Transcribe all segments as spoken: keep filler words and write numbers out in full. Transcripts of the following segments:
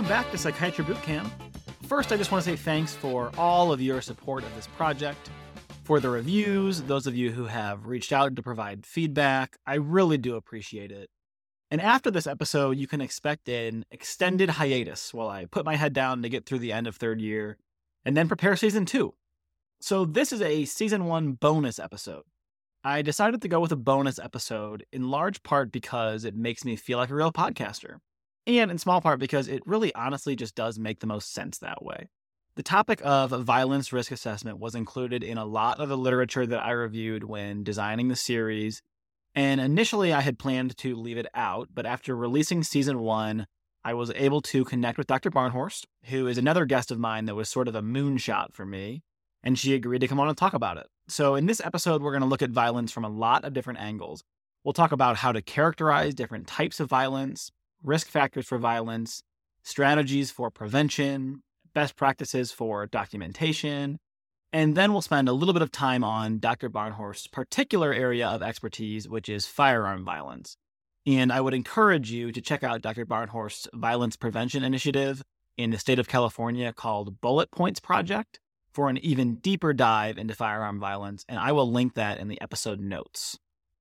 back to Psychiatry Bootcamp. First, I just want to say thanks for all of your support of this project, for the reviews, those of you who have reached out to provide feedback. I really do appreciate it. And after this episode, you can expect an extended hiatus while I put my head down to get through the end of third year and then prepare season two. So this is a season one bonus episode. I decided to go with a bonus episode in large part because it makes me feel like a real podcaster, and in small part because it really honestly just does make the most sense that way. The topic of violence risk assessment was included in a lot of the literature that I reviewed when designing the series, and initially I had planned to leave it out, but after releasing season one, I was able to connect with Doctor Barnhorst, who is another guest of mine that was sort of a moonshot for me, and she agreed to come on and talk about it. So in this episode, we're going to look at violence from a lot of different angles. We'll talk about how to characterize different types of violence, risk factors for violence, strategies for prevention, best practices for documentation, and then we'll spend a little bit of time on Doctor Barnhorst's particular area of expertise, which is firearm violence. And I would encourage you to check out Doctor Barnhorst's violence prevention initiative in the state of California called Bullet Points Project for an even deeper dive into firearm violence, and I will link that in the episode notes.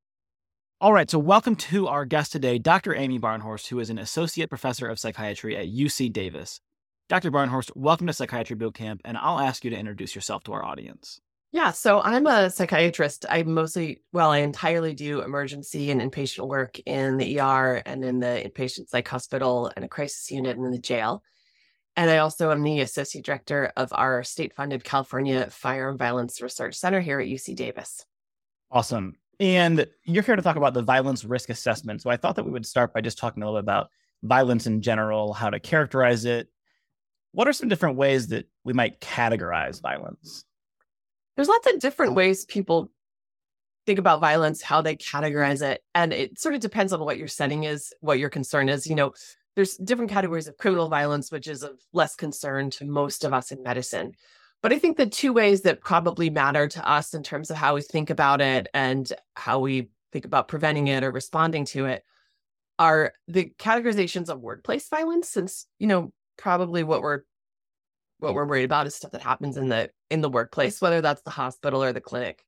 All right, so welcome to our guest today, Doctor Amy Barnhorst, who is an associate professor of psychiatry at U C Davis. Doctor Barnhorst, welcome to Psychiatry Bootcamp, and I'll ask you to introduce yourself to our audience. Yeah, so I'm a psychiatrist. I mostly, well, I entirely do emergency and inpatient work in the E R and in the inpatient psych hospital and a crisis unit and in the jail. And I also am the associate director of our state-funded California Firearm Violence Research Center here at U C Davis. Awesome. And you're here to talk about the violence risk assessment. So I thought that we would start by just talking a little bit about violence in general, how to characterize it. What are some different ways that we might categorize violence? There's lots of different ways people think about violence, how they categorize it. And it sort of depends on what your setting is, what your concern is. You know, there's different categories of criminal violence, which is of less concern to most of us in medicine. But I think the two ways that probably matter to us in terms of how we think about it and how we think about preventing it or responding to it are the categorizations of workplace violence, since, you know, probably what we're what we're worried about is stuff that happens in the in the workplace, whether that's the hospital or the clinic.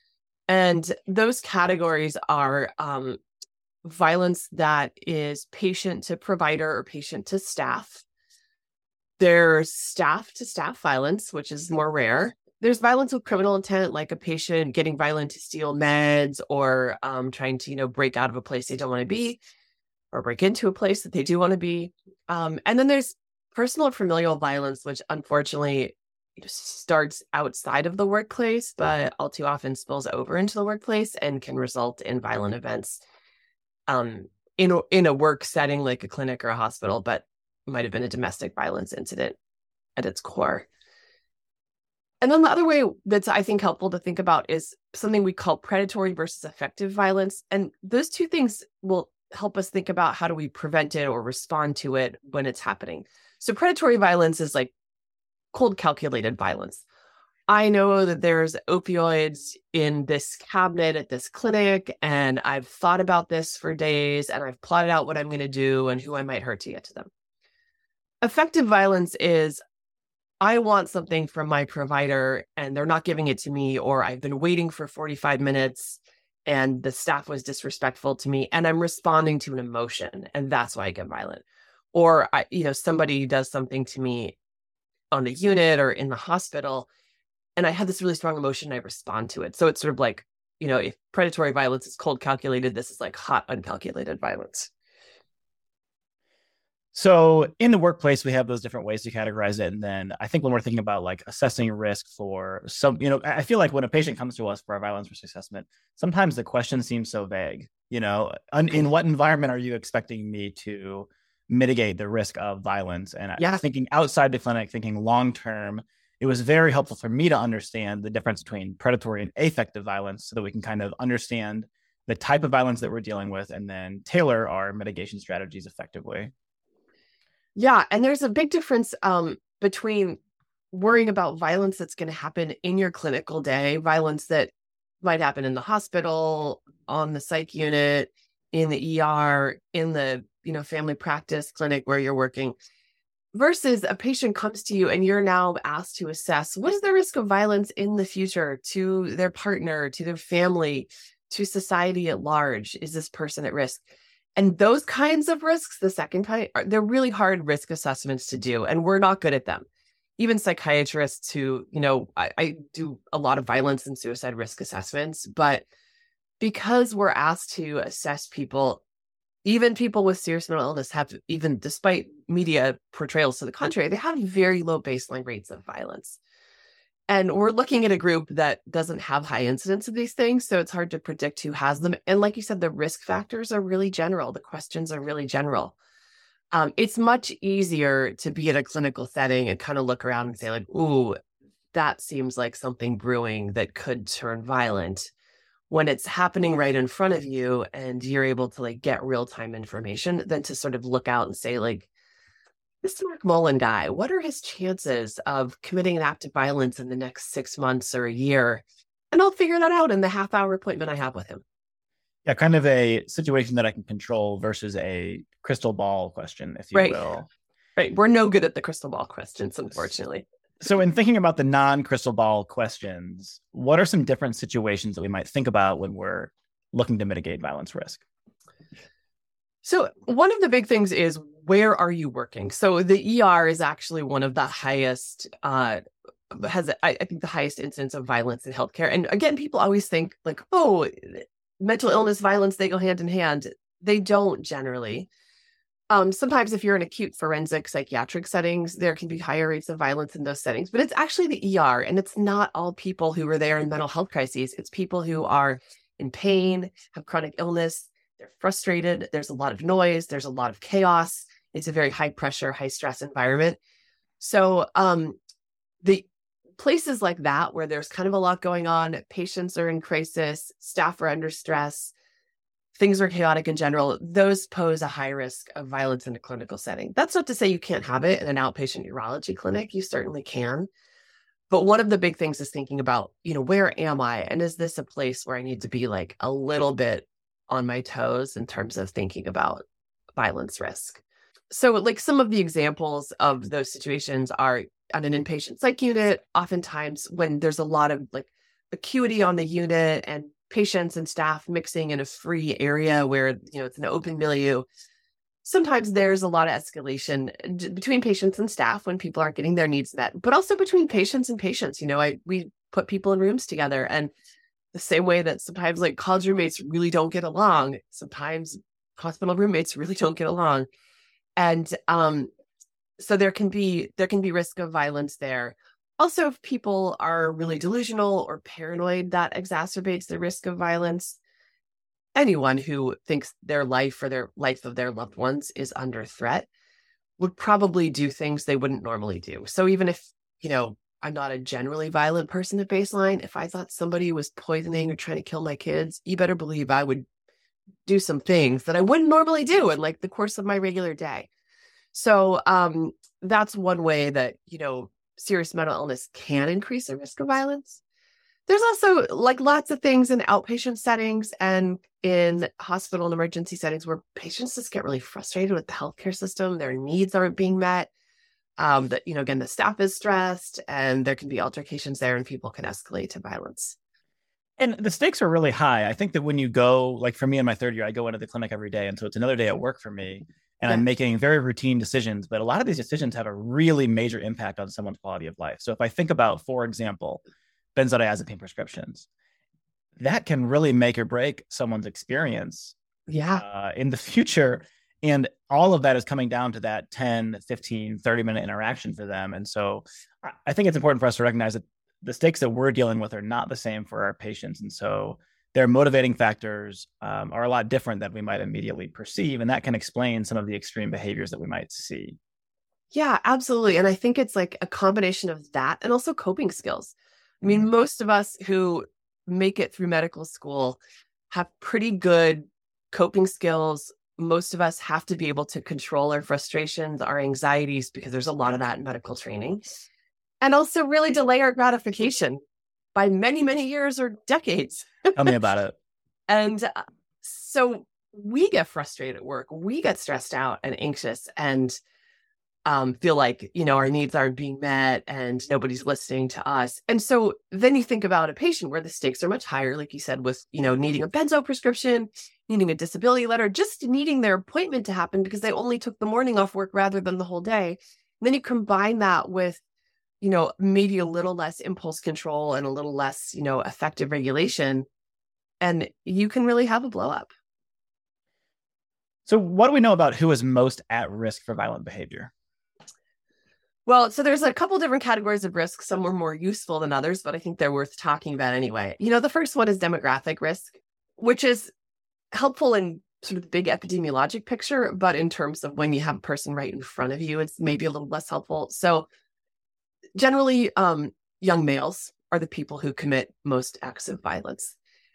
And those categories are um, violence that is patient to provider or patient to staff. There's staff to staff violence, which is more rare. There's violence with criminal intent, like a patient getting violent to steal meds or um, trying to, you know, break out of a place they don't want to be or break into a place that they do want to be. Um, and then there's personal or familial violence, which unfortunately starts outside of the workplace, but all too often spills over into the workplace and can result in violent events um, in, a, in a work setting like a clinic or a hospital, but might have been a domestic violence incident at its core. And then the other way that's, I think, helpful to think about is something we call predatory versus effective violence. And those two things will help us think about how do we prevent it or respond to it when it's happening. So predatory violence is like cold calculated violence. I know that there's opioids in this cabinet at this clinic, and I've thought about this for days, and I've plotted out what I'm going to do and who I might hurt to get to them. Effective violence is I want something from my provider and they're not giving it to me, or I've been waiting for forty-five minutes and the staff was disrespectful to me and I'm responding to an emotion, and that's why I get violent. Or, I, you know, somebody does something to me on the unit or in the hospital, and I have this really strong emotion, and I respond to it. So it's sort of like, you know, if predatory violence is cold calculated, this is like hot uncalculated violence. So in the workplace, we have those different ways to categorize it. And then I think when we're thinking about like assessing risk for some, you know, I feel like when a patient comes to us for a violence risk assessment, sometimes the question seems so vague, you know, in what environment are you expecting me to mitigate the risk of violence? And yeah. Thinking outside the clinic, thinking long-term, it was very helpful for me to understand the difference between predatory and affective violence so that we can kind of understand the type of violence that we're dealing with and then tailor our mitigation strategies effectively. Yeah. And there's a big difference um, between worrying about violence that's going to happen in your clinical day, violence that might happen in the hospital, on the psych unit, in the E R, in the, you know, family practice clinic where you're working, versus a patient comes to you and you're now asked to assess what is the risk of violence in the future to their partner, to their family, to society at large. Is this person at risk? And those kinds of risks, the second kind, are, they're really hard risk assessments to do, and we're not good at them. Even psychiatrists who, you know, I, I do a lot of violence and suicide risk assessments, but because we're asked to assess people, even people with serious mental illness have, even despite media portrayals to the contrary, they have very low baseline rates of violence. And we're looking at a group that doesn't have high incidence of these things, so it's hard to predict who has them. And like you said, the risk factors are really general. The questions are really general. Um, it's much easier to be in a clinical setting and kind of look around and say like, ooh, that seems like something brewing that could turn violent, when it's happening right in front of you and you're able to like get real-time information, than to sort of look out and say like, this Mark Mullen guy, what are his chances of committing an act of violence in the next six months or a year? And I'll figure that out in the half hour appointment I have with him. Yeah, kind of a situation that I can control versus a crystal ball question, if you right. will. Right. We're no good at the crystal ball questions, unfortunately. So in thinking about the non-crystal ball questions, what are some different situations that we might think about when we're looking to mitigate violence risk? So one of the big things is, where are you working? So the E R is actually one of the highest, uh, has, I, I think, the highest incidence of violence in healthcare. And again, people always think like, oh, mental illness, violence, they go hand in hand. They don't generally. Um, sometimes if you're in acute forensic psychiatric settings, there can be higher rates of violence in those settings, but it's actually the E R, and it's not all people who are there in mental health crises. It's people who are in pain, have chronic illness, they're frustrated, there's a lot of noise, there's a lot of chaos. It's a very high pressure, high stress environment. So um, the places like that, where there's kind of a lot going on, patients are in crisis, staff are under stress, things are chaotic in general, those pose a high risk of violence in a clinical setting. That's not to say you can't have it in an outpatient urology clinic. You certainly can. But one of the big things is thinking about, you know, where am I? And is this a place where I need to be like a little bit on my toes in terms of thinking about violence risk? So like some of the examples of those situations are on an inpatient psych unit, oftentimes when there's a lot of like acuity on the unit and patients and staff mixing in a free area where, you know, it's an open milieu. Sometimes there's a lot of escalation between patients and staff when people aren't getting their needs met, but also between patients and patients. You know, I we put people in rooms together, and the same way that sometimes like college roommates really don't get along, sometimes hospital roommates really don't get along. And um, so there can be there can be risk of violence there. Also, if people are really delusional or paranoid, that exacerbates the risk of violence. Anyone who thinks their life or their life of their loved ones is under threat would probably do things they wouldn't normally do. So even if, you know, I'm not a generally violent person at baseline, if I thought somebody was poisoning or trying to kill my kids, you better believe I would do some things that I wouldn't normally do in like the course of my regular day. So um, that's one way that, you know, serious mental illness can increase the risk of violence. There's also like lots of things in outpatient settings and in hospital and emergency settings where patients just get really frustrated with the healthcare system. Their needs aren't being met. Um, that, you know, again, the staff is stressed and there can be altercations there and people can escalate to violence. And the stakes are really high. I think that when you go, like for me in my third year, I go into the clinic every day. And so it's another day at work for me. And yeah. I'm making very routine decisions, but a lot of these decisions have a really major impact on someone's quality of life. So if I think about, for example, benzodiazepine prescriptions, that can really make or break someone's experience yeah. uh, in the future. And all of that is coming down to that ten, fifteen, thirty minute interaction for them. And so I think it's important for us to recognize that the stakes that we're dealing with are not the same for our patients. And so their motivating factors um, are a lot different than we might immediately perceive. And that can explain some of the extreme behaviors that we might see. Yeah, absolutely. And I think it's like a combination of that and also coping skills. I mean, mm-hmm. most of us who make it through medical school have pretty good coping skills. Most of us have to be able to control our frustrations, our anxieties, because there's a lot of that in medical training. And also really delay our gratification by many, many years or decades. Tell me about it. And uh, so we get frustrated at work. We get stressed out and anxious. And um, feel like, you know, our needs aren't being met and nobody's listening to us. And so then you think about a patient where the stakes are much higher, like you said, with, you know, needing a benzo prescription, needing a disability letter, just needing their appointment to happen because they only took the morning off work rather than the whole day. And then you combine that with, you know, maybe a little less impulse control and a little less, you know, effective regulation, and you can really have a blow up. So what do we know about who is most at risk for violent behavior? Well, so there's a couple different categories of risk. Some are more useful than others, but I think they're worth talking about anyway. You know, the first one is demographic risk, which is helpful in sort of the big epidemiologic picture, but in terms of when you have a person right in front of you, it's maybe a little less helpful. So generally, um, young males are the people who commit most acts of violence.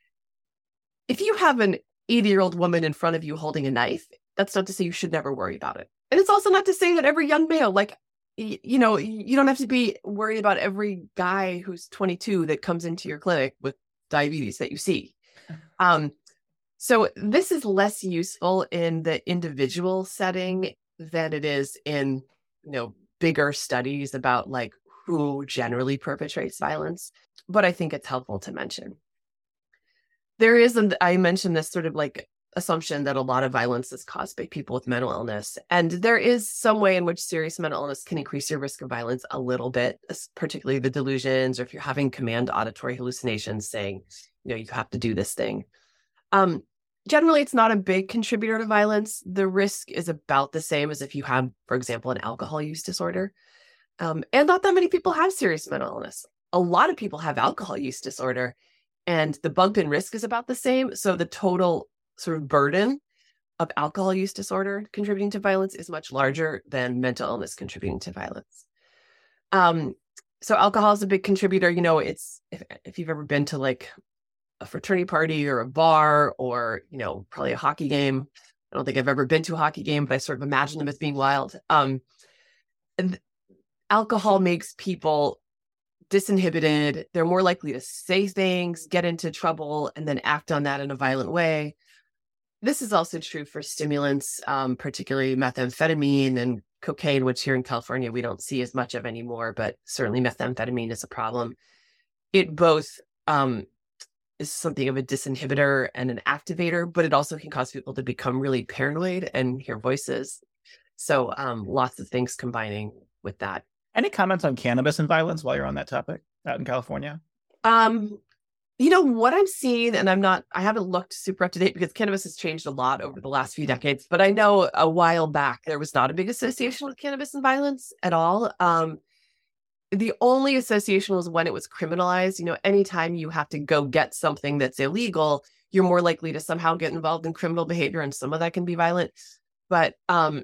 If you have an eighty-year-old woman in front of you holding a knife, that's not to say you should never worry about it. And it's also not to say that every young male, like, you know, you don't have to be worried about every guy who's twenty-two that comes into your clinic with diabetes that you see. Um, so this is less useful in the individual setting than it is in, you know, bigger studies about like who generally perpetrates violence. But I think it's helpful to mention. There is, and I mentioned this sort of like assumption that a lot of violence is caused by people with mental illness. And there is some way in which serious mental illness can increase your risk of violence a little bit, particularly the delusions, or if you're having command auditory hallucinations saying, you know, you have to do this thing. Um, generally, it's not a big contributor to violence. The risk is about the same as if you have, for example, an alcohol use disorder. Um, and not that many people have serious mental illness. A lot of people have alcohol use disorder, and the bump in risk is about the same. So the total sort of burden of alcohol use disorder contributing to violence is much larger than mental illness contributing to violence. Um, so alcohol is a big contributor. You know, it's, if, if you've ever been to like a fraternity party or a bar or, you know, probably a hockey game. I don't think I've ever been to a hockey game, but I sort of imagine them as being wild. Um, and alcohol makes people disinhibited. They're more likely to say things, get into trouble, and then act on that in a violent way. This is also true for stimulants, um, particularly methamphetamine and cocaine, which here in California, we don't see as much of anymore, but certainly methamphetamine is a problem. It both um, is something of a disinhibitor and an activator, but it also can cause people to become really paranoid and hear voices. So um, lots of things combining with that. Any comments on cannabis and violence while you're on that topic out in California? Um, you know, what I'm seeing, and I'm not, I haven't looked super up to date because cannabis has changed a lot over the last few decades, but I know a while back, there was not a big association with cannabis and violence at all. Um, the only association was when it was criminalized. You know, anytime you have to go get something that's illegal, you're more likely to somehow get involved in criminal behavior, and some of that can be violent. But um,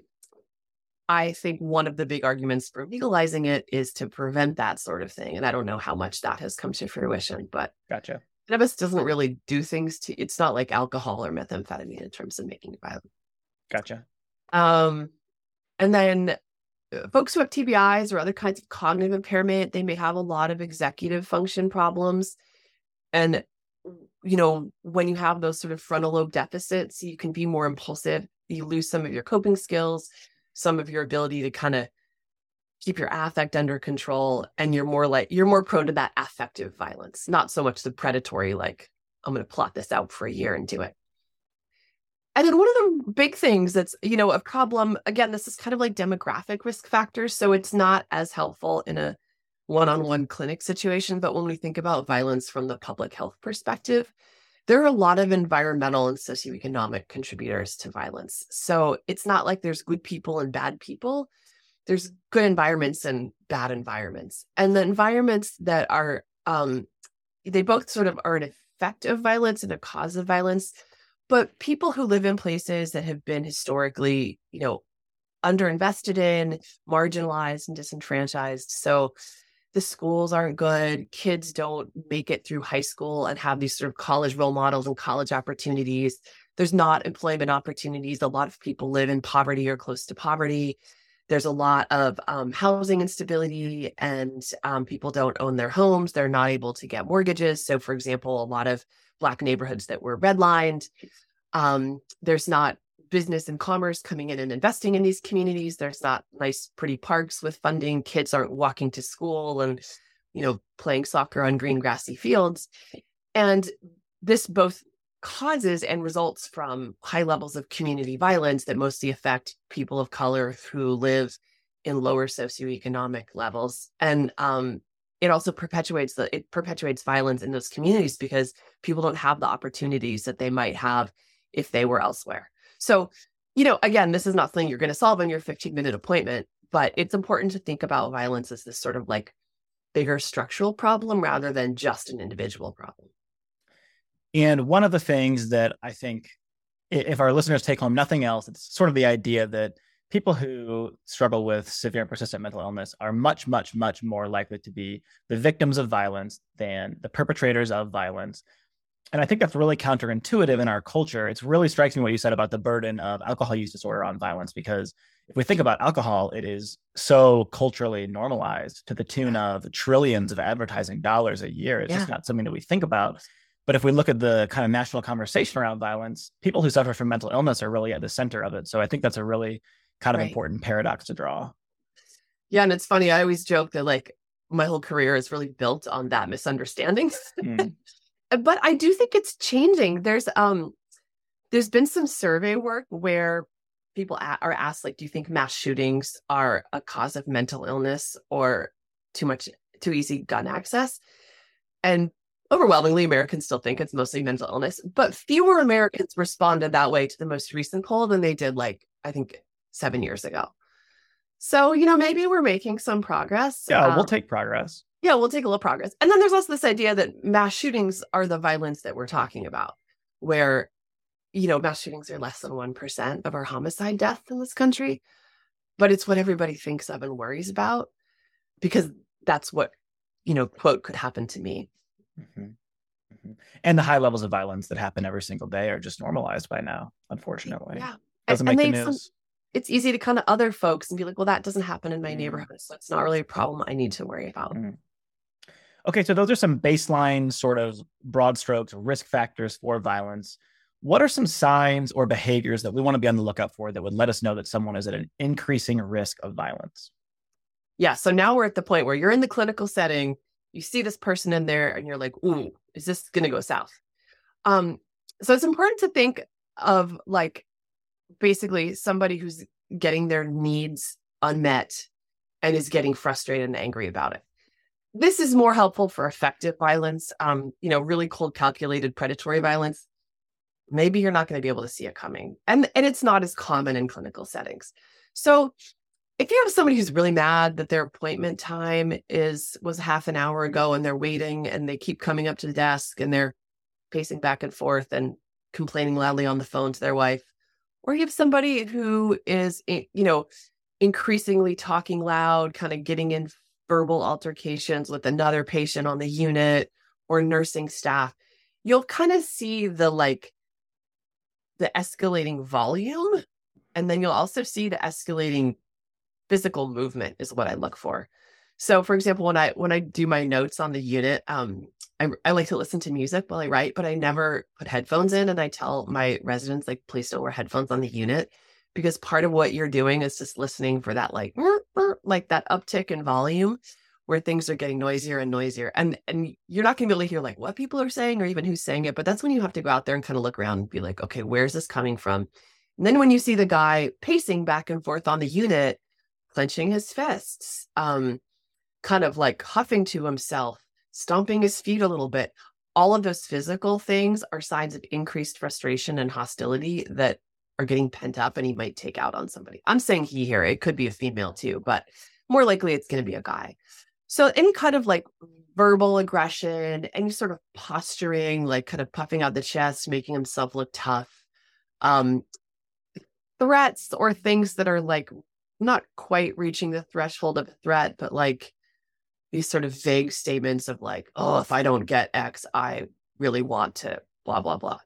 I think one of the big arguments for legalizing it is to prevent that sort of thing. And I don't know how much that has come to fruition, but gotcha. Cannabis doesn't really do things to, it's not like alcohol or methamphetamine in terms of making it violent. Gotcha. Um, and then uh, folks who have T B Is or other kinds of cognitive impairment, they may have a lot of executive function problems. And, you know, when you have those sort of frontal lobe deficits, you can be more impulsive. You lose some of your coping skills, some of your ability to kind of keep your affect under control, and you're more like, you're more prone to that affective violence, not so much the predatory, like, I'm going to plot this out for a year and do it. And then one of the big things that's, you know, a problem, again, this is kind of like demographic risk factors. So it's not as helpful in a one-on-one clinic situation, but when we think about violence from the public health perspective, there are a lot of environmental and socioeconomic contributors to violence. So it's not like there's good people and bad people. There's good environments and bad environments. And the environments that are, um, they both sort of are an effect of violence and a cause of violence. But people who live in places that have been historically, you know, underinvested in, marginalized and disenfranchised. So the schools aren't good. Kids don't make it through high school and have these sort of college role models and college opportunities. There's not employment opportunities. A lot of people live in poverty or close to poverty. There's a lot of um, housing instability, and um, people don't own their homes. They're not able to get mortgages. So, for example, a lot of Black neighborhoods that were redlined, um, there's not business and commerce coming in and investing in these communities. There's not nice, pretty parks with funding. Kids aren't walking to school and, you know, playing soccer on green, grassy fields. And this both causes and results from high levels of community violence that mostly affect people of color who live in lower socioeconomic levels. And um, it also perpetuates the it perpetuates violence in those communities because people don't have the opportunities that they might have if they were elsewhere. So, you know, again, this is not something you're going to solve in your fifteen minute appointment, but it's important to think about violence as this sort of like bigger structural problem rather than just an individual problem. And one of the things that I think, if our listeners take home nothing else, it's sort of the idea that people who struggle with severe and persistent mental illness are much, much, much more likely to be the victims of violence than the perpetrators of violence. And I think that's really counterintuitive in our culture. It's really strikes me what you said about the burden of alcohol use disorder on violence, because if we think about alcohol, it is so culturally normalized to the tune of trillions of advertising dollars a year. It's yeah. just not something that we think about. But if we look at the kind of national conversation around violence, people who suffer from mental illness are really at the center of it. So I think that's a really kind of right. important paradox to draw. Yeah. And it's funny. I always joke that like my whole career is really built on that misunderstanding. Mm. But I do think it's changing. There's um, there's been some survey work where people a- are asked, like, do you think mass shootings are a cause of mental illness or too much, too easy gun access? And overwhelmingly, Americans still think it's mostly mental illness, but fewer Americans responded that way to the most recent poll than they did, like, I think seven years ago. So, you know, maybe we're making some progress. Yeah, um, we'll take progress. Yeah, we'll take a little progress. And then there's also this idea that mass shootings are the violence that we're talking about, where, you know, mass shootings are less than one percent of our homicide deaths in this country, but it's what everybody thinks of and worries about because that's what, you know, quote, could happen to me. Mm-hmm. Mm-hmm. And the high levels of violence that happen every single day are just normalized by now, unfortunately. Yeah. Doesn't and, make and the news. Some, it's easy to kind of other folks and be like, well, that doesn't happen in my mm. neighborhood, so it's not really a problem I need to worry about. Mm. Okay, so those are some baseline sort of broad strokes, risk factors for violence. What are some signs or behaviors that we want to be on the lookout for that would let us know that someone is at an increasing risk of violence? Yeah, so now we're at the point where you're in the clinical setting, you see this person in there and you're like, ooh, is this going to go south? Um, so it's important to think of like basically somebody who's getting their needs unmet and is getting frustrated and angry about it. This is more helpful for effective violence, um, you know, really cold, calculated predatory violence. Maybe you're not going to be able to see it coming. And, and it's not as common in clinical settings. So if you have somebody who's really mad that their appointment time is was half an hour ago and they're waiting and they keep coming up to the desk and they're pacing back and forth and complaining loudly on the phone to their wife, or you have somebody who is, you know, increasingly talking loud, kind of getting in verbal altercations with another patient on the unit or nursing staff, you'll kind of see the like the escalating volume. And then you'll also see the escalating physical movement is what I look for. So for example, when I when I do my notes on the unit, um, I, I like to listen to music while I write, but I never put headphones in. And I tell my residents, like, please don't wear headphones on the unit, because part of what you're doing is just listening for that, like, like that uptick in volume where things are getting noisier and noisier. And, and you're not going to be able to hear like what people are saying or even who's saying it. But that's when you have to go out there and kind of look around and be like, okay, where's this coming from? And then when you see the guy pacing back and forth on the unit, clenching his fists, um, kind of like huffing to himself, stomping his feet a little bit, all of those physical things are signs of increased frustration and hostility that are getting pent up and he might take out on somebody. I'm saying he here, it could be a female too, but more likely it's going to be a guy. So any kind of like verbal aggression, any sort of posturing, like kind of puffing out the chest, making himself look tough, um, threats or things that are like not quite reaching the threshold of a threat, but like these sort of vague statements of like, oh, if I don't get X, I really want to blah, blah, blah.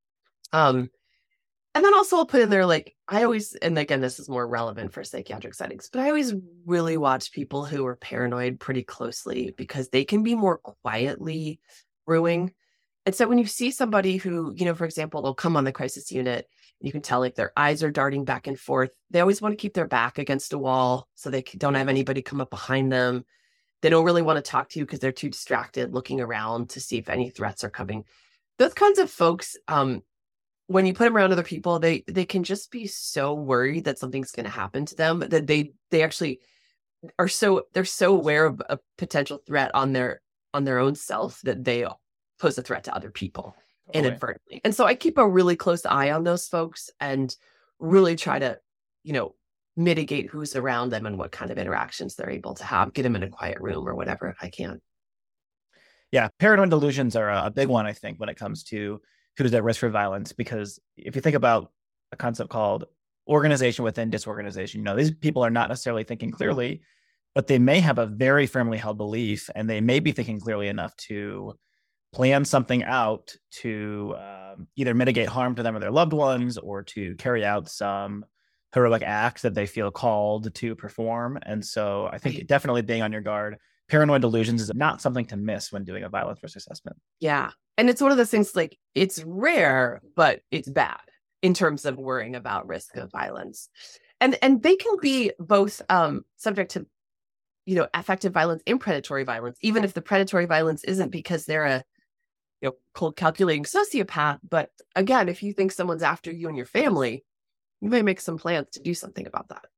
Um, and then also I'll put in there, like, I always, and again, this is more relevant for psychiatric settings, but I always really watch people who are paranoid pretty closely because they can be more quietly brewing. And so when you see somebody who, you know, for example, they'll come on the crisis unit, You can tell like their eyes are darting back and forth. They always want to keep their back against a wall so they don't have anybody come up behind them. They don't really want to talk to you because they're too distracted looking around to see if any threats are coming. Those kinds of folks, um, when you put them around other people, they they can just be so worried that something's going to happen to them that they they actually are so they're so aware of a potential threat on their on their own self that they pose a threat to other people inadvertently. And so I keep a really close eye on those folks and really try to, you know, mitigate who's around them and what kind of interactions they're able to have, get them in a quiet room or whatever if I can. Yeah, paranoid delusions are a big one, I think, when it comes to who's at risk for violence, because if you think about a concept called organization within disorganization, you know, these people are not necessarily thinking clearly, but they may have a very firmly held belief, and they may be thinking clearly enough to plan something out to um, either mitigate harm to them or their loved ones, or to carry out some heroic acts that they feel called to perform. And so I think definitely being on your guard. Paranoid delusions is not something to miss when doing a violence risk assessment. Yeah. And it's one of those things, like, it's rare, but it's bad in terms of worrying about risk of violence. And and they can be both um, subject to, you know, affective violence and predatory violence, even if the predatory violence isn't because they're a, you know, cold calculating sociopath. But again, if you think someone's after you and your family, you may make some plans to do something about that.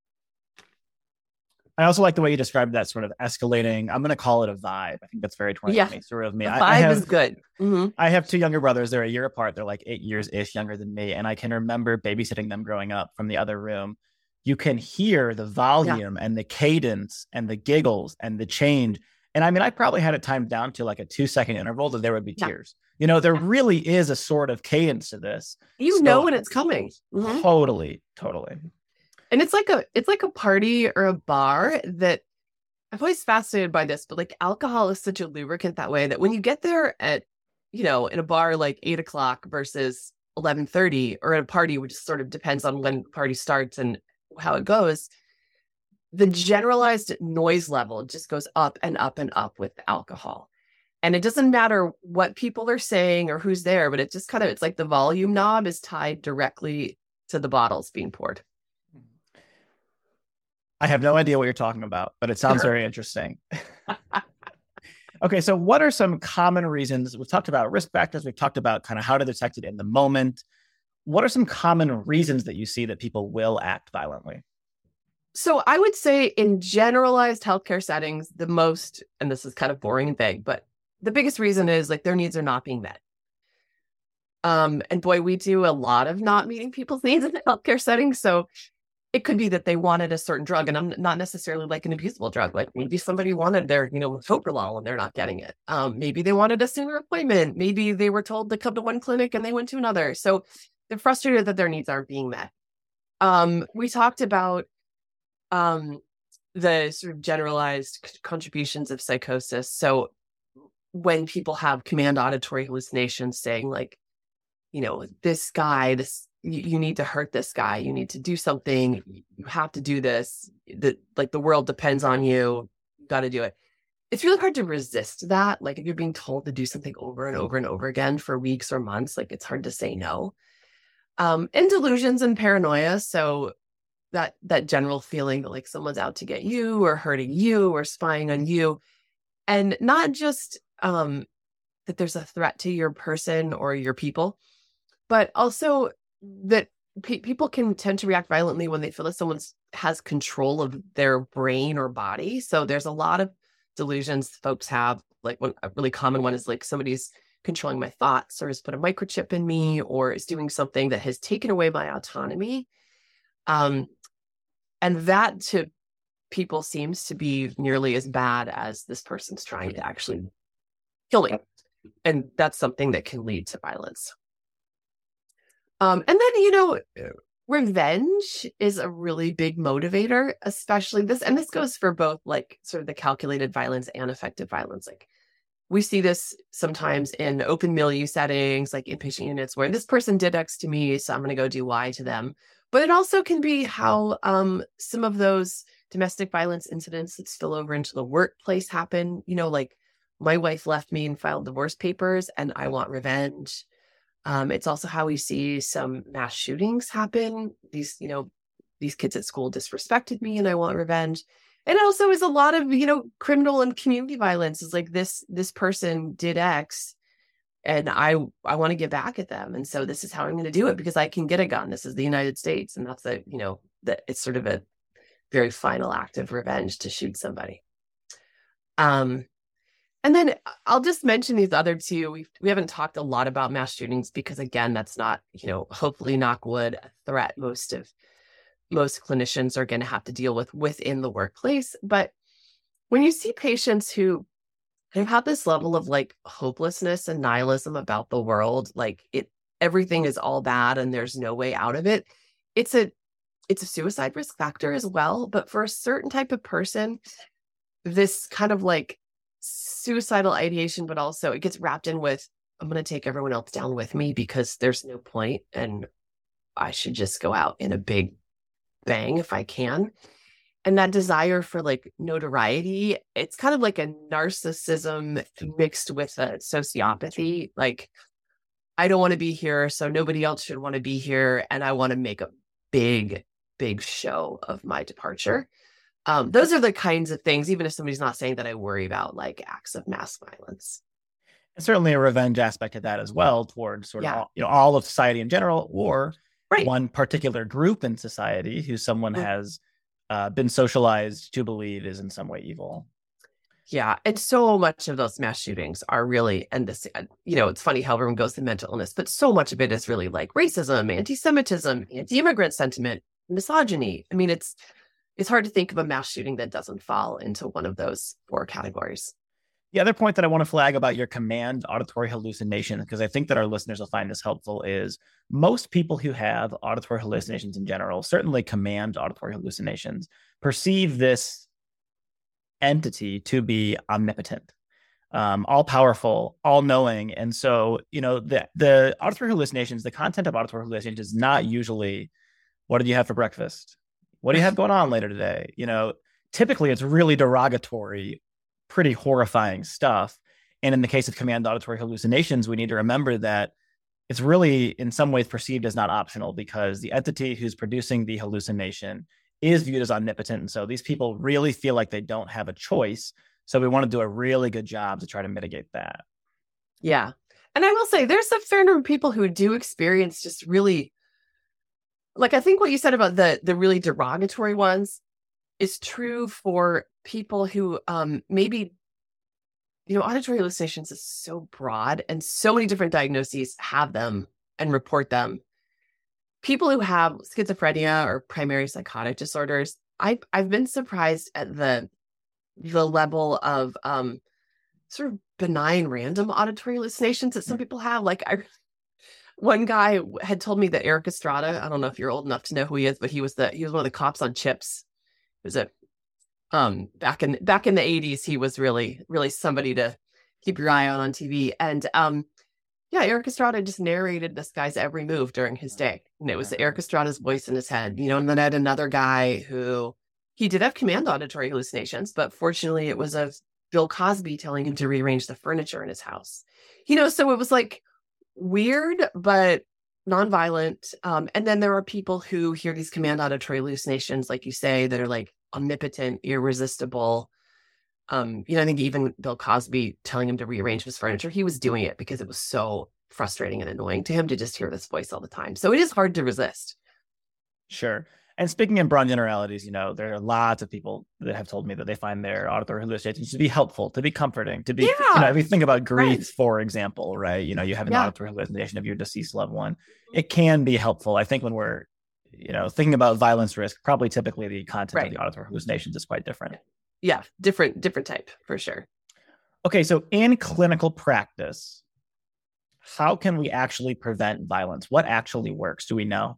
I also like the way you described that sort of escalating. I'm going to call it a vibe. I think that's very twenty twenty Yeah, sort of me. the I, vibe I have, is good. Mm-hmm. I have two younger brothers. They're a year apart. They're like eight years ish younger than me. And I can remember babysitting them growing up from the other room. You can hear the volume yeah. and the cadence and the giggles and the change. And I mean, I probably had it timed down to like a two second interval that there would be yeah. tears. You know, there yeah. really is a sort of cadence to this. You so, know when it's coming. Mm-hmm. Totally, totally. And it's like a it's like a party or a bar that I'm always fascinated by this, but like alcohol is such a lubricant that way that when you get there at, you know, in a bar like eight o'clock versus eleven thirty, or at a party, which sort of depends on when the party starts and how it goes, the generalized noise level just goes up and up and up with alcohol. And it doesn't matter what people are saying or who's there, but it just kind of, it's like the volume knob is tied directly to the bottles being poured. I have no idea what you're talking about, but it sounds very interesting. Okay, so what are some common reasons? We've talked about risk factors. We've talked about kind of how to detect it in the moment. What are some common reasons that you see that people will act violently? So I would say in generalized healthcare settings, the most, and this is kind of boring and vague, but the biggest reason is like their needs are not being met. Um, and boy, we do a lot of not meeting people's needs in the healthcare setting. So it could be that they wanted a certain drug, and I'm not necessarily like an abusable drug. Like maybe somebody wanted their, you know, Toprolol and they're not getting it. Um, maybe they wanted a sooner appointment. Maybe they were told to come to one clinic and they went to another. So they're frustrated that their needs aren't being met. Um, we talked about um, the sort of generalized c- contributions of psychosis. So when people have command auditory hallucinations saying like, you know, this guy, this, you, you need to hurt this guy. You need to do something. You have to do this. That like the world depends on you. You got to do it. It's really hard to resist that. Like if you're being told to do something over and over and over again for weeks or months, like it's hard to say no. Um, and delusions and paranoia. So that that general feeling that like someone's out to get you or hurting you or spying on you. And not just um, that there's a threat to your person or your people, but also that pe- people can tend to react violently when they feel that someone has control of their brain or body. So there's a lot of delusions folks have. Like one, a really common one is like somebody's controlling my thoughts or has put a microchip in me or is doing something that has taken away my autonomy. Um, and that to people seems to be nearly as bad as this person's trying to actually kill me. And that's something that can lead to violence. Um, and then, you know, revenge is a really big motivator, especially this. And this goes for both like sort of the calculated violence and effective violence. Like we see this sometimes in open milieu settings, like inpatient units where this person did X to me, so I'm going to go do Y to them. But it also can be how um, some of those domestic violence incidents that spill over into the workplace happen. You know, like my wife left me and filed divorce papers and I want revenge. Um, it's also how we see some mass shootings happen. These, you know, these kids at school disrespected me and I want revenge. And it also is a lot of, you know, criminal and community violence. Is like this, this person did X and I, I want to get back at them. And so this is how I'm going to do it because I can get a gun. This is the United States. And that's a, you know, that it's sort of a very final act of revenge to shoot somebody. Um, and then I'll just mention these other two. We we haven't talked a lot about mass shootings because again, that's not, you know, hopefully knock wood, a threat most of most clinicians are going to have to deal with within the workplace. But when you see patients who they have this level of like hopelessness and nihilism about the world, like it, everything is all bad and there's no way out of it. It's a, it's a suicide risk factor as well. But for a certain type of person, this kind of like suicidal ideation, but also it gets wrapped in with, I'm going to take everyone else down with me because there's no point and I should just go out in a big bang if I can. And that desire for like notoriety, it's kind of like a narcissism mixed with a sociopathy. Like, I don't want to be here, so nobody else should want to be here. And I want to make a big, big show of my departure. Um, those are the kinds of things, even if somebody's not saying that, I worry about like acts of mass violence. And certainly a revenge aspect of that as well towards sort of Yeah. all, you know, all of society in general, or Right. one particular group in society who someone Mhm. has uh, been socialized to believe is in some way evil. Yeah. And so much of those mass shootings are really, and this, uh, you know, it's funny how everyone goes to mental illness, but so much of it is really like racism, anti-Semitism, anti-immigrant sentiment, misogyny. I mean, it's, it's hard to think of a mass shooting that doesn't fall into one of those four categories. The other point that I want to flag about your command auditory hallucination, because I think that our listeners will find this helpful, is most people who have auditory hallucinations in general, certainly command auditory hallucinations, perceive this entity to be omnipotent, um, all powerful, all knowing. And so, you know, the, the auditory hallucinations, the content of auditory hallucinations is not usually, what did you have for breakfast? What do you have going on later today? You know, typically it's really derogatory, pretty horrifying stuff. And in the case of command auditory hallucinations, we need to remember that it's really in some ways perceived as not optional because the entity who's producing the hallucination is viewed as omnipotent. And so these people really feel like they don't have a choice. So we want to do a really good job to try to mitigate that. Yeah. And I will say there's a fair number of people who do experience just really, like, I think what you said about the the really derogatory ones is true for people who um, maybe, you know, auditory hallucinations is so broad and so many different diagnoses have them and report them. People who have schizophrenia or primary psychotic disorders, I, I've been surprised at the the level of um, sort of benign random auditory hallucinations that some people have. Like I, one guy had told me that Eric Estrada, I don't know if you're old enough to know who he is, but he was the he was one of the cops on Chips. It was a um back in back in the eighties. He was really really somebody to keep your eye on on T V. And um yeah, Eric Estrada just narrated this guy's every move during his day, and it was Eric Estrada's voice in his head. You know, and then I had another guy who he did have command auditory hallucinations, but fortunately, it was of Bill Cosby telling him to rearrange the furniture in his house. You know, so it was like weird, but nonviolent. Um, and then there are people who hear these command auditory hallucinations, like you say, that are like omnipotent, irresistible. Um, you know, I think even Bill Cosby telling him to rearrange his furniture, he was doing it because it was so frustrating and annoying to him to just hear this voice all the time. So it is hard to resist. Sure. And speaking in broad generalities, you know, there are lots of people that have told me that they find their auditory hallucinations to be helpful, to be comforting, to be, Yeah. you know, if you think about grief, Right. for example, right? You know, you have an Yeah. auditory hallucination of your deceased loved one. It can be helpful. I think when we're, you know, thinking about violence risk, probably typically the content Right. of the auditory hallucinations is quite different. Yeah, different, different type for sure. Okay, so in clinical practice, how can we actually prevent violence? What actually works? Do we know?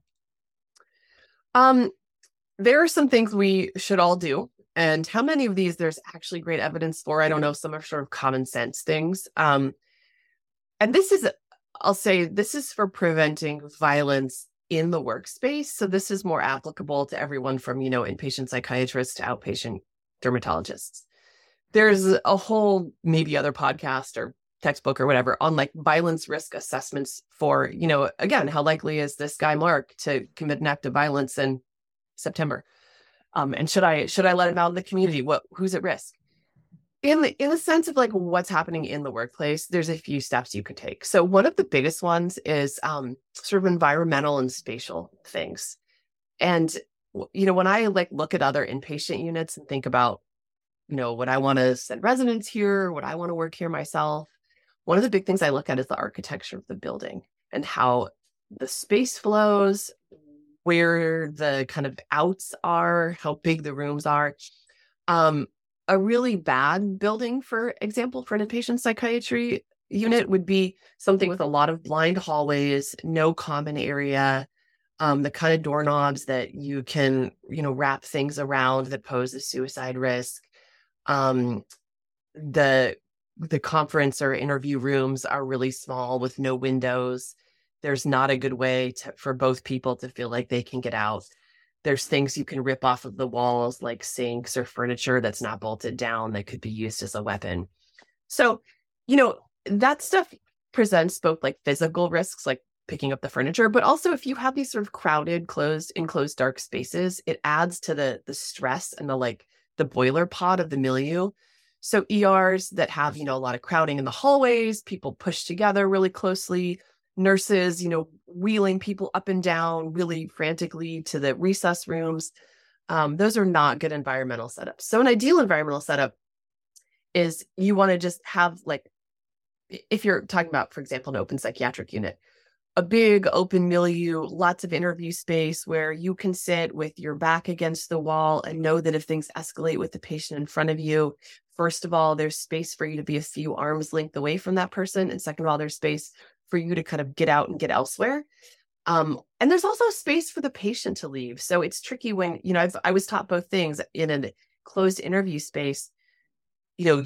Um, there are some things we should all do. And how many of these there's actually great evidence for, I don't know. Some are sort of common sense things. Um, and this is, I'll say, this is for preventing violence in the workspace. So this is more applicable to everyone from, you know, inpatient psychiatrists to outpatient dermatologists. There's a whole maybe other podcast or textbook or whatever on like violence risk assessments for, you know, again, how likely is this guy Mark to commit an act of violence in September? Um, and should I should I let him out in the community? What who's at risk? In the in the sense of like what's happening in the workplace, there's a few steps you can take. So one of the biggest ones is um, sort of environmental and spatial things. And you know, when I like look at other inpatient units and think about, you know, would I want to send residents here? Would I want to work here myself? One of the big things I look at is the architecture of the building and how the space flows, where the kind of outs are, how big the rooms are. Um, a really bad building, for example, for an inpatient psychiatry unit would be something with a lot of blind hallways, no common area, um, the kind of doorknobs that you can, you know, wrap things around that pose a suicide risk. Um, the the conference or interview rooms are really small with no windows. There's not a good way to, for both people to feel like they can get out. There's things you can rip off of the walls, like sinks or furniture that's not bolted down that could be used as a weapon. So, you know, that stuff presents both like physical risks, like picking up the furniture, but also if you have these sort of crowded, closed, enclosed, dark spaces, it adds to the the stress and the like the boiler pot of the milieu. So E Rs that have, you know, a lot of crowding in the hallways, people pushed together really closely, nurses, you know, wheeling people up and down really frantically to the recess rooms. Um, those are not good environmental setups. So an ideal environmental setup is you want to just have like, if you're talking about, for example, an open psychiatric unit, a big open milieu, lots of interview space where you can sit with your back against the wall and know that if things escalate with the patient in front of you, first of all, there's space for you to be a few arms length away from that person. And second of all, there's space for you to kind of get out and get elsewhere. Um, and there's also space for the patient to leave. So it's tricky when, you know, I've, I was taught both things in a closed interview space. You know,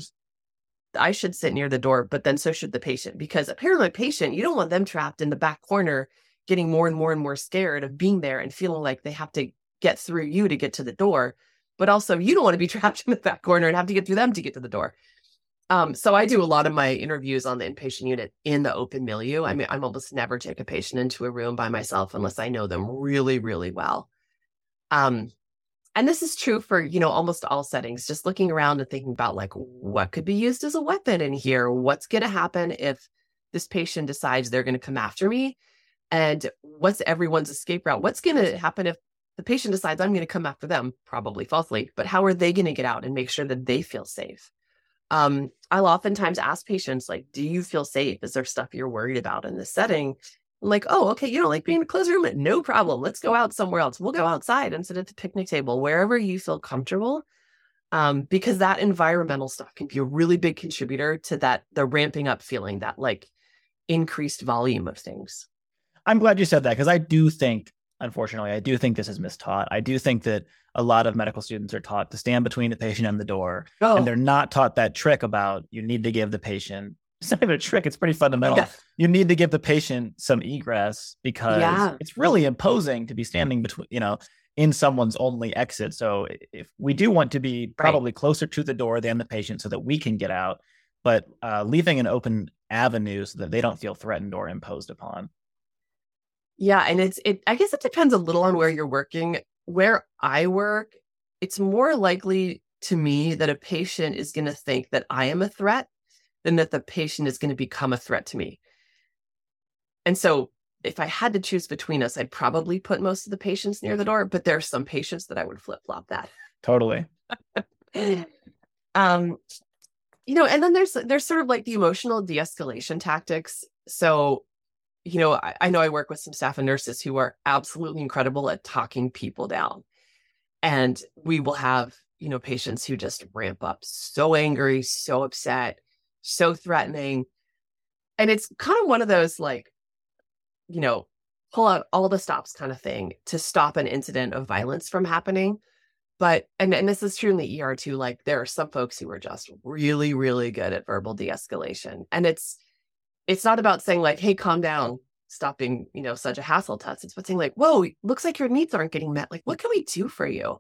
I should sit near the door, but then so should the patient, because a paranoid patient, you don't want them trapped in the back corner, getting more and more and more scared of being there and feeling like they have to get through you to get to the door. But also you don't want to be trapped in the back corner and have to get through them to get to the door. Um, so I do a lot of my interviews on the inpatient unit in the open milieu. I mean, I'm almost never take a patient into a room by myself unless I know them really, really well. Um, And this is true for, you know, almost all settings, just looking around and thinking about like, what could be used as a weapon in here? What's going to happen if this patient decides they're going to come after me? And what's everyone's escape route? What's going to happen if the patient decides I'm going to come after them? Probably falsely, but how are they going to get out and make sure that they feel safe? Um, I'll oftentimes ask patients, like, do you feel safe? Is there stuff you're worried about in this setting? I'm like, oh, okay, you don't like being in a closed room? No problem. Let's go out somewhere else. We'll go outside and sit at the picnic table, wherever you feel comfortable. Um, because that environmental stuff can be a really big contributor to that, the ramping up feeling, that like increased volume of things. I'm glad you said that, because I do think, unfortunately, I do think this is mistaught. I do think that a lot of medical students are taught to stand between the patient and the door, oh. and they're not taught that trick about you need to give the patient, it's not even a trick, it's pretty fundamental. Yeah. You need to give the patient some egress, because yeah. it's really imposing to be standing between, you know, in someone's only exit. So if we do want to be probably right. closer to the door than the patient so that we can get out, but uh, leaving an open avenue so that they don't feel threatened or imposed upon. Yeah. And it's, it, I guess it depends a little on where you're working. Where I work, it's more likely to me that a patient is going to think that I am a threat than that the patient is going to become a threat to me. And so if I had to choose between us, I'd probably put most of the patients near the door, but there are some patients that I would flip-flop that. Totally. um, you know, and then there's, there's sort of like the emotional de-escalation tactics. So, you know, I, I know I work with some staff and nurses who are absolutely incredible at talking people down. And we will have, you know, patients who just ramp up so angry, so upset, so threatening. And it's kind of one of those like, you know, pull out all the stops kind of thing to stop an incident of violence from happening. But, and, and this is true in the E R too, like there are some folks who are just really, really good at verbal de-escalation. And it's, it's not about saying like, hey, calm down, stop being, you know, such a hassle to us. It's about saying like, whoa, looks like your needs aren't getting met. Like, what can we do for you?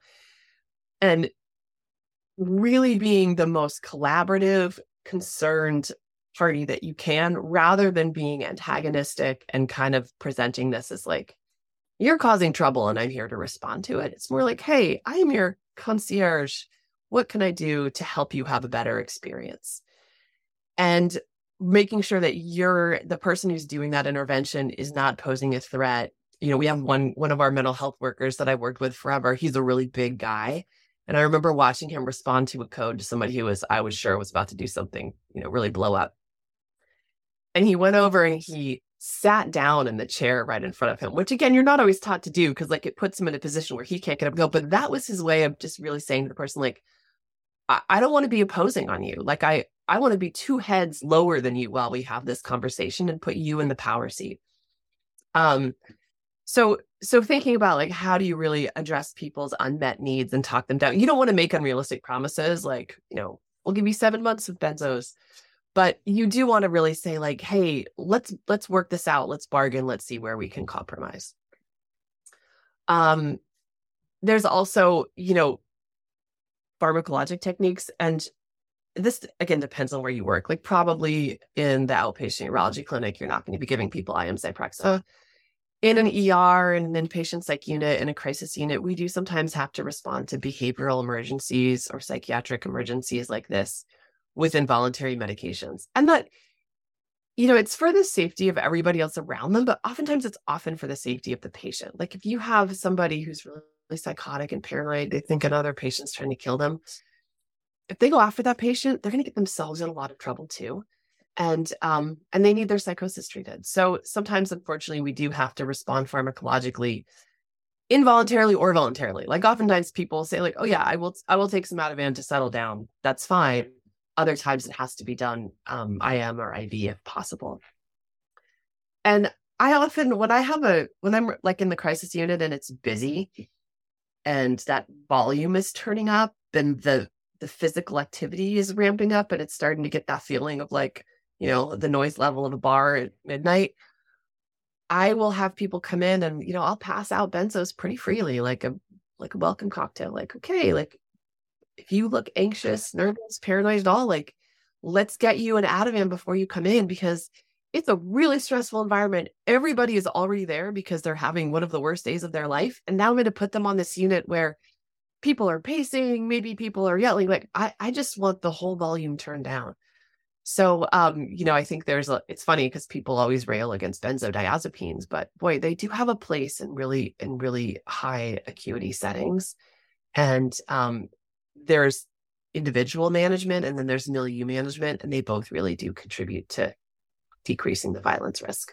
And really being the most collaborative, concerned, party that you can, rather than being antagonistic and kind of presenting this as like, you're causing trouble and I'm here to respond to it. It's more like, hey, I am your concierge. What can I do to help you have a better experience? And making sure that you're the person who's doing that intervention is not posing a threat. You know, we have one, one of our mental health workers that I worked with forever. He's a really big guy. And I remember watching him respond to a code to somebody who was, I was sure was about to do something, you know, really blow up. And he went over and he sat down in the chair right in front of him, which again, you're not always taught to do because like it puts him in a position where he can't get up and go. But that was his way of just really saying to the person, like, I, I don't want to be opposing on you. Like I, I want to be two heads lower than you while we have this conversation and put you in the power seat. Um, so, so thinking about like, how do you really address people's unmet needs and talk them down? You don't want to make unrealistic promises like, you know, we'll give you seven months of benzos. But you do want to really say like, hey, let's let's work this out. Let's bargain. Let's see where we can compromise. Um, there's also, you know, pharmacologic techniques. And this, again, depends on where you work. Like probably in the outpatient urology clinic, you're not going to be giving people I M Zyprexa. In an E R, in an inpatient psych unit, in a crisis unit, we do sometimes have to respond to behavioral emergencies or psychiatric emergencies like this with involuntary medications. And that, you know, it's for the safety of everybody else around them, but oftentimes it's often for the safety of the patient. Like if you have somebody who's really psychotic and paranoid, they think another patient's trying to kill them. If they go after that patient, they're going to get themselves in a lot of trouble too. And, um, and they need their psychosis treated. So sometimes, unfortunately, we do have to respond pharmacologically, involuntarily or voluntarily. Like oftentimes people say like, oh yeah, I will, I will take some Ativan to settle down. That's fine. Other times it has to be done um, I M or I V if possible. And I often, when I have a, when I'm like in the crisis unit and it's busy and that volume is turning up and the, the physical activity is ramping up and it's starting to get that feeling of like, you know, the noise level of a bar at midnight, I will have people come in and, you know, I'll pass out benzos pretty freely, like a, like a welcome cocktail, like, okay, like, if you look anxious, nervous, paranoid at all, like, let's get you an Ativan before you come in because it's a really stressful environment. Everybody is already there because they're having one of the worst days of their life. And now I'm going to put them on this unit where people are pacing, maybe people are yelling. Like, I, I just want the whole volume turned down. So, um, you know, I think there's a, it's funny because people always rail against benzodiazepines, but boy, they do have a place in really, in really high acuity settings. And, um, there's individual management and then there's milieu management, and they both really do contribute to decreasing the violence risk.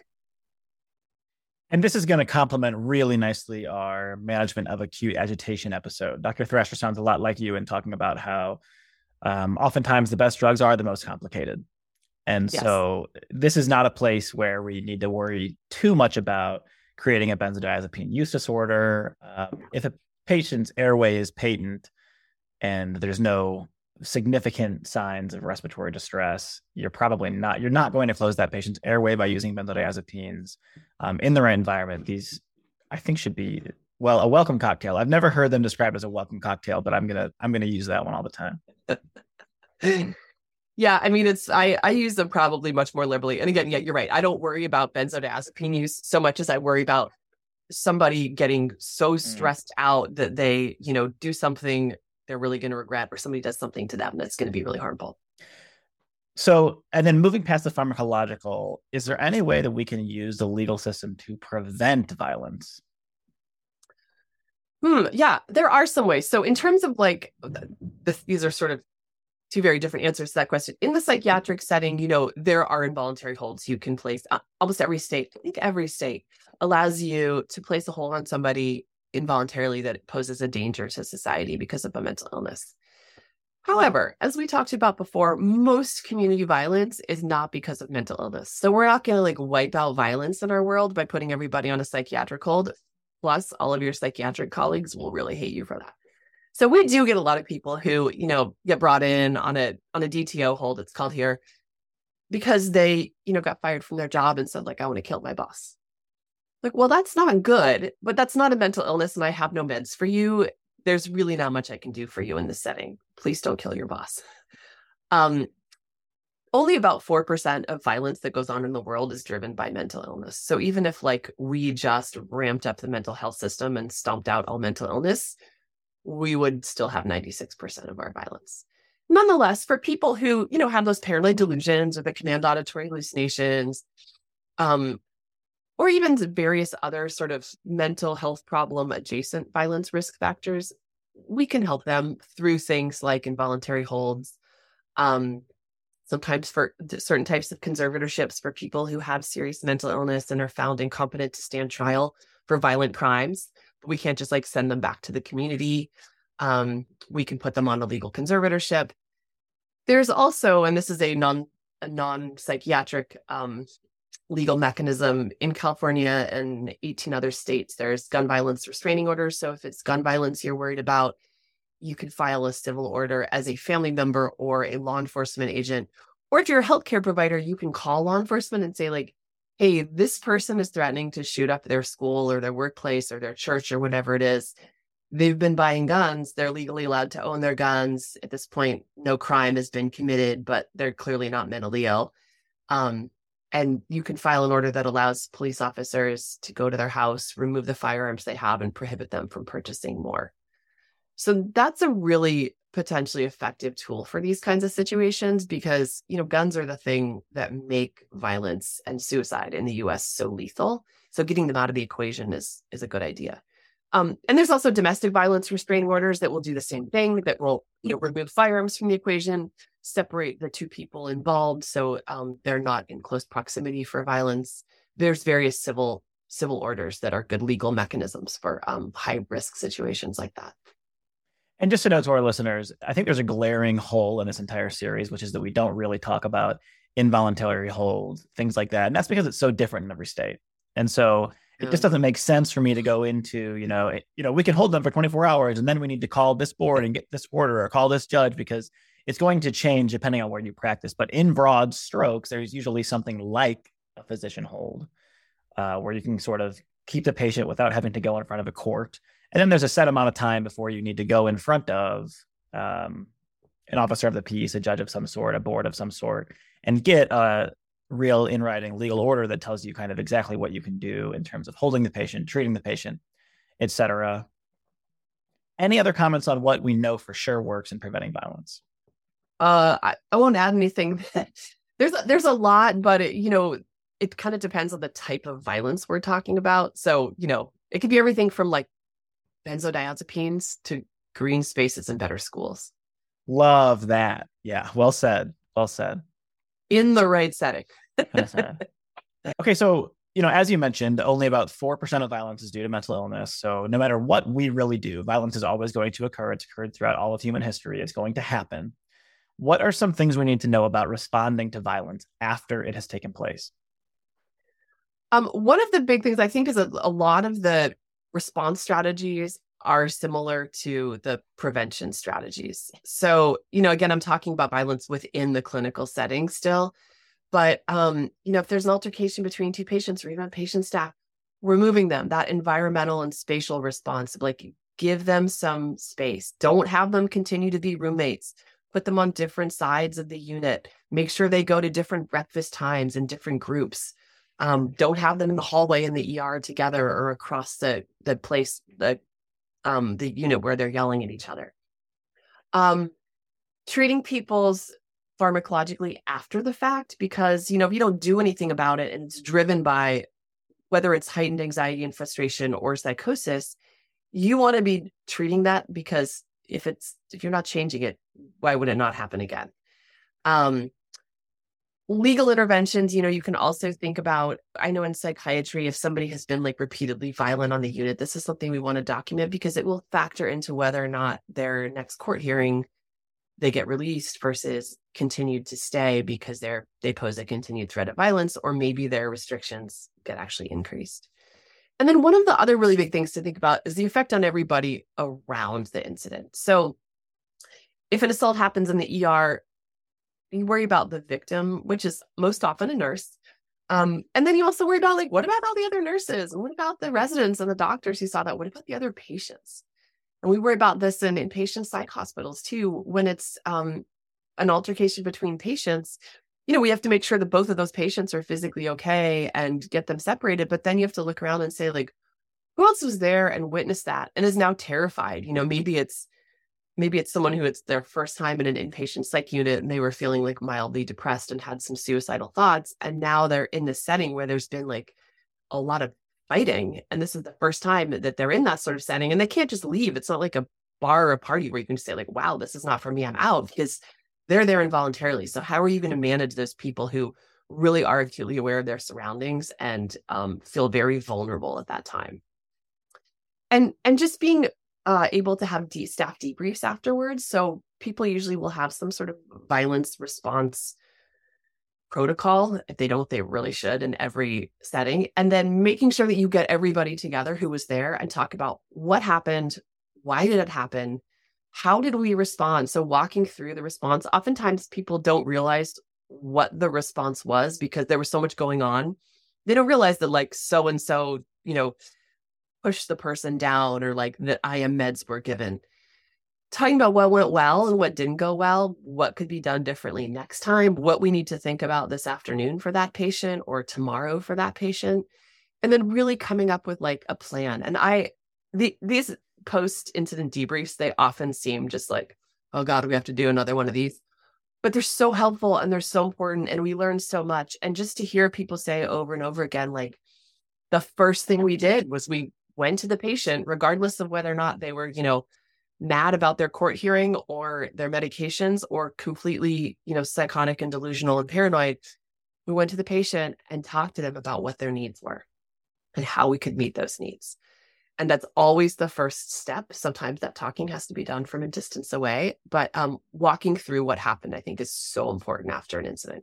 And this is going to complement really nicely our management of acute agitation episode. Doctor Thrasher sounds a lot like you in talking about how um, oftentimes the best drugs are the most complicated. And yes. So this is not a place where we need to worry too much about creating a benzodiazepine use disorder. Um, if a patient's airway is patent, and there's no significant signs of respiratory distress, you're probably not, you're not going to close that patient's airway by using benzodiazepines um, in the right environment. These, I think, should be, well, a welcome cocktail. I've never heard them described as a welcome cocktail, but I'm going to, I'm going to use that one all the time. Yeah. I mean, it's, I, I use them probably much more liberally. And again, yeah, you're right. I don't worry about benzodiazepine use so much as I worry about somebody getting so stressed mm. out that they, you know, do something they're really going to regret, or somebody does something to them that's going to be really harmful. So, and then moving past the pharmacological, is there any way that we can use the legal system to prevent violence? Hmm, yeah, there are some ways. So in terms of like, this, these are sort of two very different answers to that question. In the psychiatric setting, you know, there are involuntary holds you can place. Uh, almost every state, I think every state allows you to place a hold on somebody involuntarily that poses a danger to society because of a mental illness. However, as we talked about before, most community violence is not because of mental illness. So we're not going to like wipe out violence in our world by putting everybody on a psychiatric hold. Plus, all of your psychiatric colleagues will really hate you for that. So we do get a lot of people who, you know, get brought in on a on a D T O hold, it's called here, because they, you know, got fired from their job and said, like, I want to kill my boss. Like, well, that's not good, but that's not a mental illness and I have no meds for you. There's really not much I can do for you in this setting. Please don't kill your boss. Um, only about four percent of violence that goes on in the world is driven by mental illness. So even if like we just ramped up the mental health system and stomped out all mental illness, we would still have ninety-six percent of our violence. Nonetheless, for people who, you know, have those paranoid delusions or the command auditory hallucinations, um, or even various other sort of mental health problem adjacent violence risk factors, we can help them through things like involuntary holds, um, sometimes for certain types of conservatorships for people who have serious mental illness and are found incompetent to stand trial for violent crimes. But we can't just like send them back to the community. Um, we can put them on a legal conservatorship. There's also, and this is a non a non-psychiatric um, legal mechanism in California and eighteen other states, there's gun violence restraining orders. So if it's gun violence you're worried about, you can file a civil order as a family member or a law enforcement agent. Or if you're a healthcare provider, you can call law enforcement and say like, hey, this person is threatening to shoot up their school or their workplace or their church or whatever it is. They've been buying guns. They're legally allowed to own their guns. At this point, no crime has been committed, but they're clearly not mentally ill. Um, And you can file an order that allows police officers to go to their house, remove the firearms they have, and prohibit them from purchasing more. So that's a really potentially effective tool for these kinds of situations because, you know, guns are the thing that make violence and suicide in the U S so lethal. So getting them out of the equation is, is a good idea. Um, and there's also domestic violence restraining orders that will do the same thing, that will, you know, remove firearms from the equation, separate the two people involved so um, they're not in close proximity for violence. There's various civil civil orders that are good legal mechanisms for um, high risk situations like that. And just to note to our listeners, I think there's a glaring hole in this entire series, which is that we don't really talk about involuntary hold, things like that. And that's because it's so different in every state. And so it just doesn't make sense for me to go into, you know, it, you know, we can hold them for twenty-four hours and then we need to call this board and get this order or call this judge because it's going to change depending on where you practice. But in broad strokes, there's usually something like a physician hold uh, where you can sort of keep the patient without having to go in front of a court. And then there's a set amount of time before you need to go in front of um, an officer of the peace, a judge of some sort, a board of some sort, and get a real in writing legal order that tells you kind of exactly what you can do in terms of holding the patient, treating the patient, et cetera. Any other comments on what we know for sure works in preventing violence? Uh, I, I won't add anything. there's a, there's a lot, but it, you know, it kind of depends on the type of violence we're talking about. So, you know, it could be everything from like benzodiazepines to green spaces and better schools. Love that. Yeah. Well said. Well said. In the right setting. Okay. So, you know, as you mentioned, only about four percent of violence is due to mental illness. So no matter what we really do, violence is always going to occur. It's occurred throughout all of human history. It's going to happen. What are some things we need to know about responding to violence after it has taken place? Um, one of the big things I think is a, a lot of the response strategies are similar to the prevention strategies. So, you know, again, I'm talking about violence within the clinical setting still, but, um, you know, if there's an altercation between two patients or even patient staff, removing them, that environmental and spatial response, like give them some space. Don't have them continue to be roommates. Put them on different sides of the unit. Make sure they go to different breakfast times in different groups. Um, don't have them in the hallway in the E R together or across the, the place, the, um, the unit where they're yelling at each other. Um, treating people's pharmacologically after the fact, because, you know, if you don't do anything about it and it's driven by whether it's heightened anxiety and frustration or psychosis, you want to be treating that because if it's, if you're not changing it, why would it not happen again? Um, legal interventions, you know, you can also think about, I know in psychiatry, if somebody has been like repeatedly violent on the unit, this is something we want to document because it will factor into whether or not their next court hearing, they get released versus continued to stay because they're, they pose a continued threat of violence, or maybe their restrictions get actually increased. And then one of the other really big things to think about is the effect on everybody around the incident. So if an assault happens in the E R, you worry about the victim, which is most often a nurse. Um, and then you also worry about, like, what about all the other nurses? And what about the residents and the doctors who saw that? What about the other patients? And we worry about this in inpatient psych hospitals too. When it's um, an altercation between patients, you know, we have to make sure that both of those patients are physically okay and get them separated. But then you have to look around and say, like, who else was there and witnessed that and is now terrified? You know, maybe it's maybe it's someone who it's their first time in an inpatient psych unit and they were feeling like mildly depressed and had some suicidal thoughts. And now they're in this setting where there's been like a lot of fighting. And this is the first time that they're in that sort of setting, and they can't just leave. It's not like a bar or a party where you can just say like, wow, this is not for me, I'm out, because they're there involuntarily. So how are you going to manage those people who really are acutely aware of their surroundings and um, feel very vulnerable at that time? And, and just being uh, able to have de- staff debriefs afterwards. So people usually will have some sort of violence response protocol. If they don't, they really should in every setting. And then making sure that you get everybody together who was there and talk about what happened, why did it happen, how did we respond? So walking through the response, oftentimes people don't realize what the response was because there was so much going on. They don't realize that like so-and-so, you know, pushed the person down, or like that I M meds were given. Talking about what went well and what didn't go well, what could be done differently next time, what we need to think about this afternoon for that patient or tomorrow for that patient. And then really coming up with like a plan. And I, the, these post-incident debriefs, they often seem just like, oh God, we have to do another one of these. But they're so helpful and they're so important and we learn so much. And just to hear people say over and over again, like the first thing we did was we went to the patient, regardless of whether or not they were, you know, mad about their court hearing or their medications or completely, you know, psychotic and delusional and paranoid. We went to the patient and talked to them about what their needs were and how we could meet those needs. And that's always the first step. Sometimes that talking has to be done from a distance away, but um, walking through what happened, I think, is so important after an incident.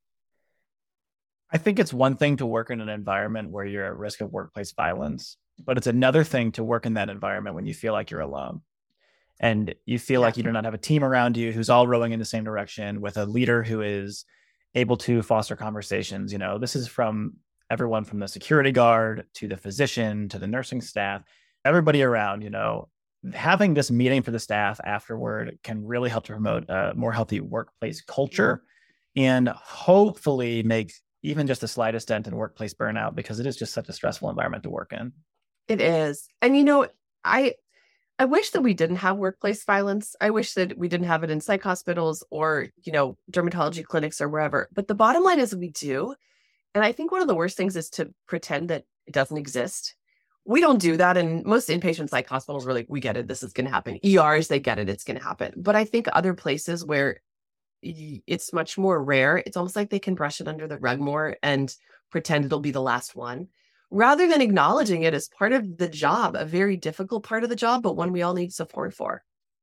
I think it's one thing to work in an environment where you're at risk of workplace violence, but it's another thing to work in that environment when you feel like you're alone. And you feel yeah. like you do not have a team around you who's all rowing in the same direction, with a leader who is able to foster conversations. You know, this is from everyone from the security guard to the physician to the nursing staff, everybody around. You know, having this meeting for the staff afterward can really help to promote a more healthy workplace culture and hopefully make even just the slightest dent in workplace burnout, because it is just such a stressful environment to work in. It is. And, you know, I I wish that we didn't have workplace violence. I wish that we didn't have it in psych hospitals or, you know, dermatology clinics or wherever. But the bottom line is we do. And I think one of the worst things is to pretend that it doesn't exist. We don't do that. And most inpatient psych hospitals are like, we get it. This is going to happen. E Rs, they get it. It's going to happen. But I think other places where it's much more rare, it's almost like they can brush it under the rug more and pretend it'll be the last one, rather than acknowledging it as part of the job, a very difficult part of the job, but one we all need support for.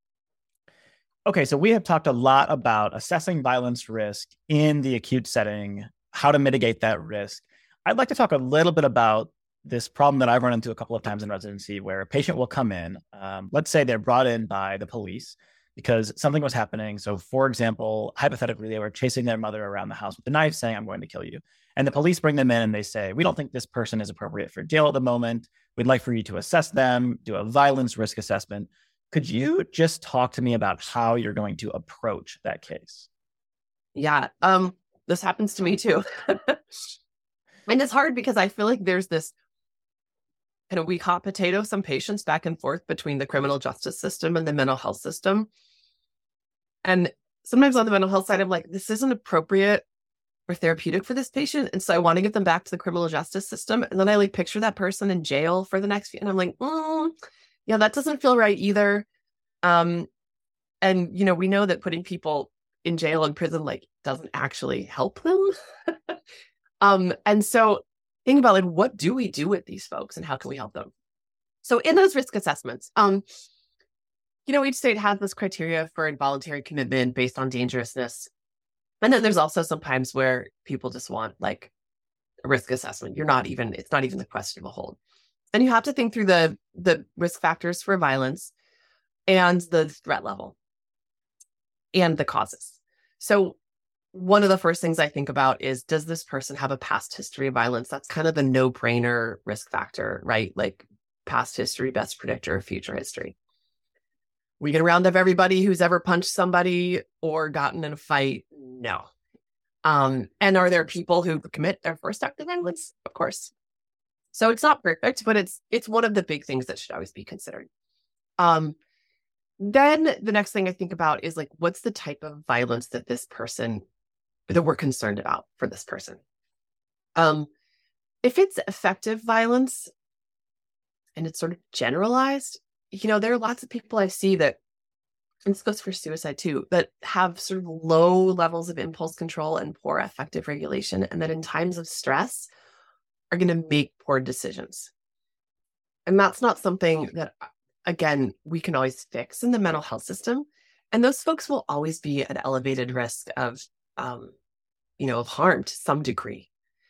Okay, so we have talked a lot about assessing violence risk in the acute setting, how to mitigate that risk. I'd like to talk a little bit about this problem that I've run into a couple of times in residency, where a patient will come in, um, let's say they're brought in by the police because something was happening. So for example, hypothetically, they were chasing their mother around the house with a knife saying, I'm going to kill you. And the police bring them in and they say, we don't think this person is appropriate for jail at the moment. We'd like for you to assess them, do a violence risk assessment. Could you just talk to me about how you're going to approach that case? Yeah, um, this happens to me too. And it's hard because I feel like there's this kind of weak hot potato, some patients back and forth between the criminal justice system and the mental health system. And sometimes on the mental health side, I'm like, this isn't appropriate or therapeutic for this patient. And so I want to get them back to the criminal justice system. And then I like picture that person in jail for the next few, and I'm like, mm, yeah, that doesn't feel right either. Um, and, you know, we know that putting people in jail and prison, like, doesn't actually help them. um, and so think about, like, what do we do with these folks and how can we help them? So in those risk assessments, um, you know, each state has this criteria for involuntary commitment based on dangerousness. And then there's also sometimes where people just want like a risk assessment. You're not even, it's not even the question of a hold. And you have to think through the, the risk factors for violence and the threat level and the causes. So one of the first things I think about is, does this person have a past history of violence? That's kind of the no-brainer risk factor, right? Like past history, best predictor of future history. We can round up everybody who's ever punched somebody or gotten in a fight. No. Um, and are there people who commit their first act of violence? Of course. So it's not perfect, but it's it's one of the big things that should always be considered. Um, then the next thing I think about is like, what's the type of violence that this person, that we're concerned about for this person? Um, if it's effective violence and it's sort of generalized, you know, there are lots of people I see that, and this goes for suicide too, that have sort of low levels of impulse control and poor affective regulation, and that in times of stress are going to make poor decisions. And that's not something that, again, we can always fix in the mental health system. And those folks will always be at elevated risk of, um, you know, of harm to some degree.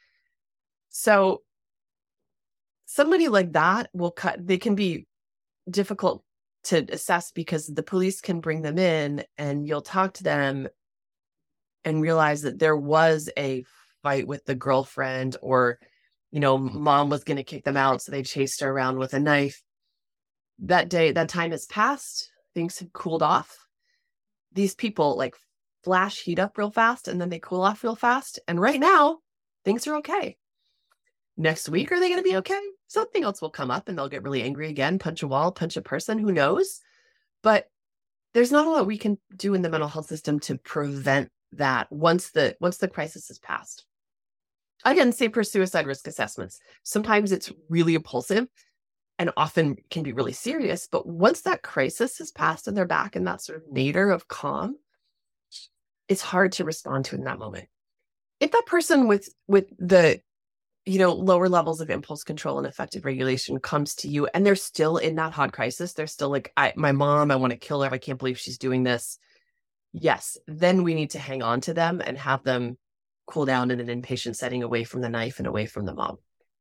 So somebody like that will cut, they can be difficult to assess because the police can bring them in and you'll talk to them and realize that there was a fight with the girlfriend, or, you know, mom was going to kick them out, so they chased her around with a knife. That day, that time has passed. Things have cooled off. These people like flash heat up real fast and then they cool off real fast. And right now, things are okay. Next week, are they going to be okay? Something else will come up and they'll get really angry again, punch a wall, punch a person, who knows? But there's not a lot we can do in the mental health system to prevent that once the once the crisis is passed. Again, same for suicide risk assessments. Sometimes it's really impulsive and often can be really serious. But once that crisis has passed and they're back in that sort of nadir of calm, it's hard to respond to in that moment. If that person with with the, you know, lower levels of impulse control and effective regulation comes to you and they're still in that hot crisis, they're still like, I, my mom, I want to kill her. I can't believe she's doing this. Yes. Then we need to hang on to them and have them cool down in an inpatient setting, away from the knife and away from the mom.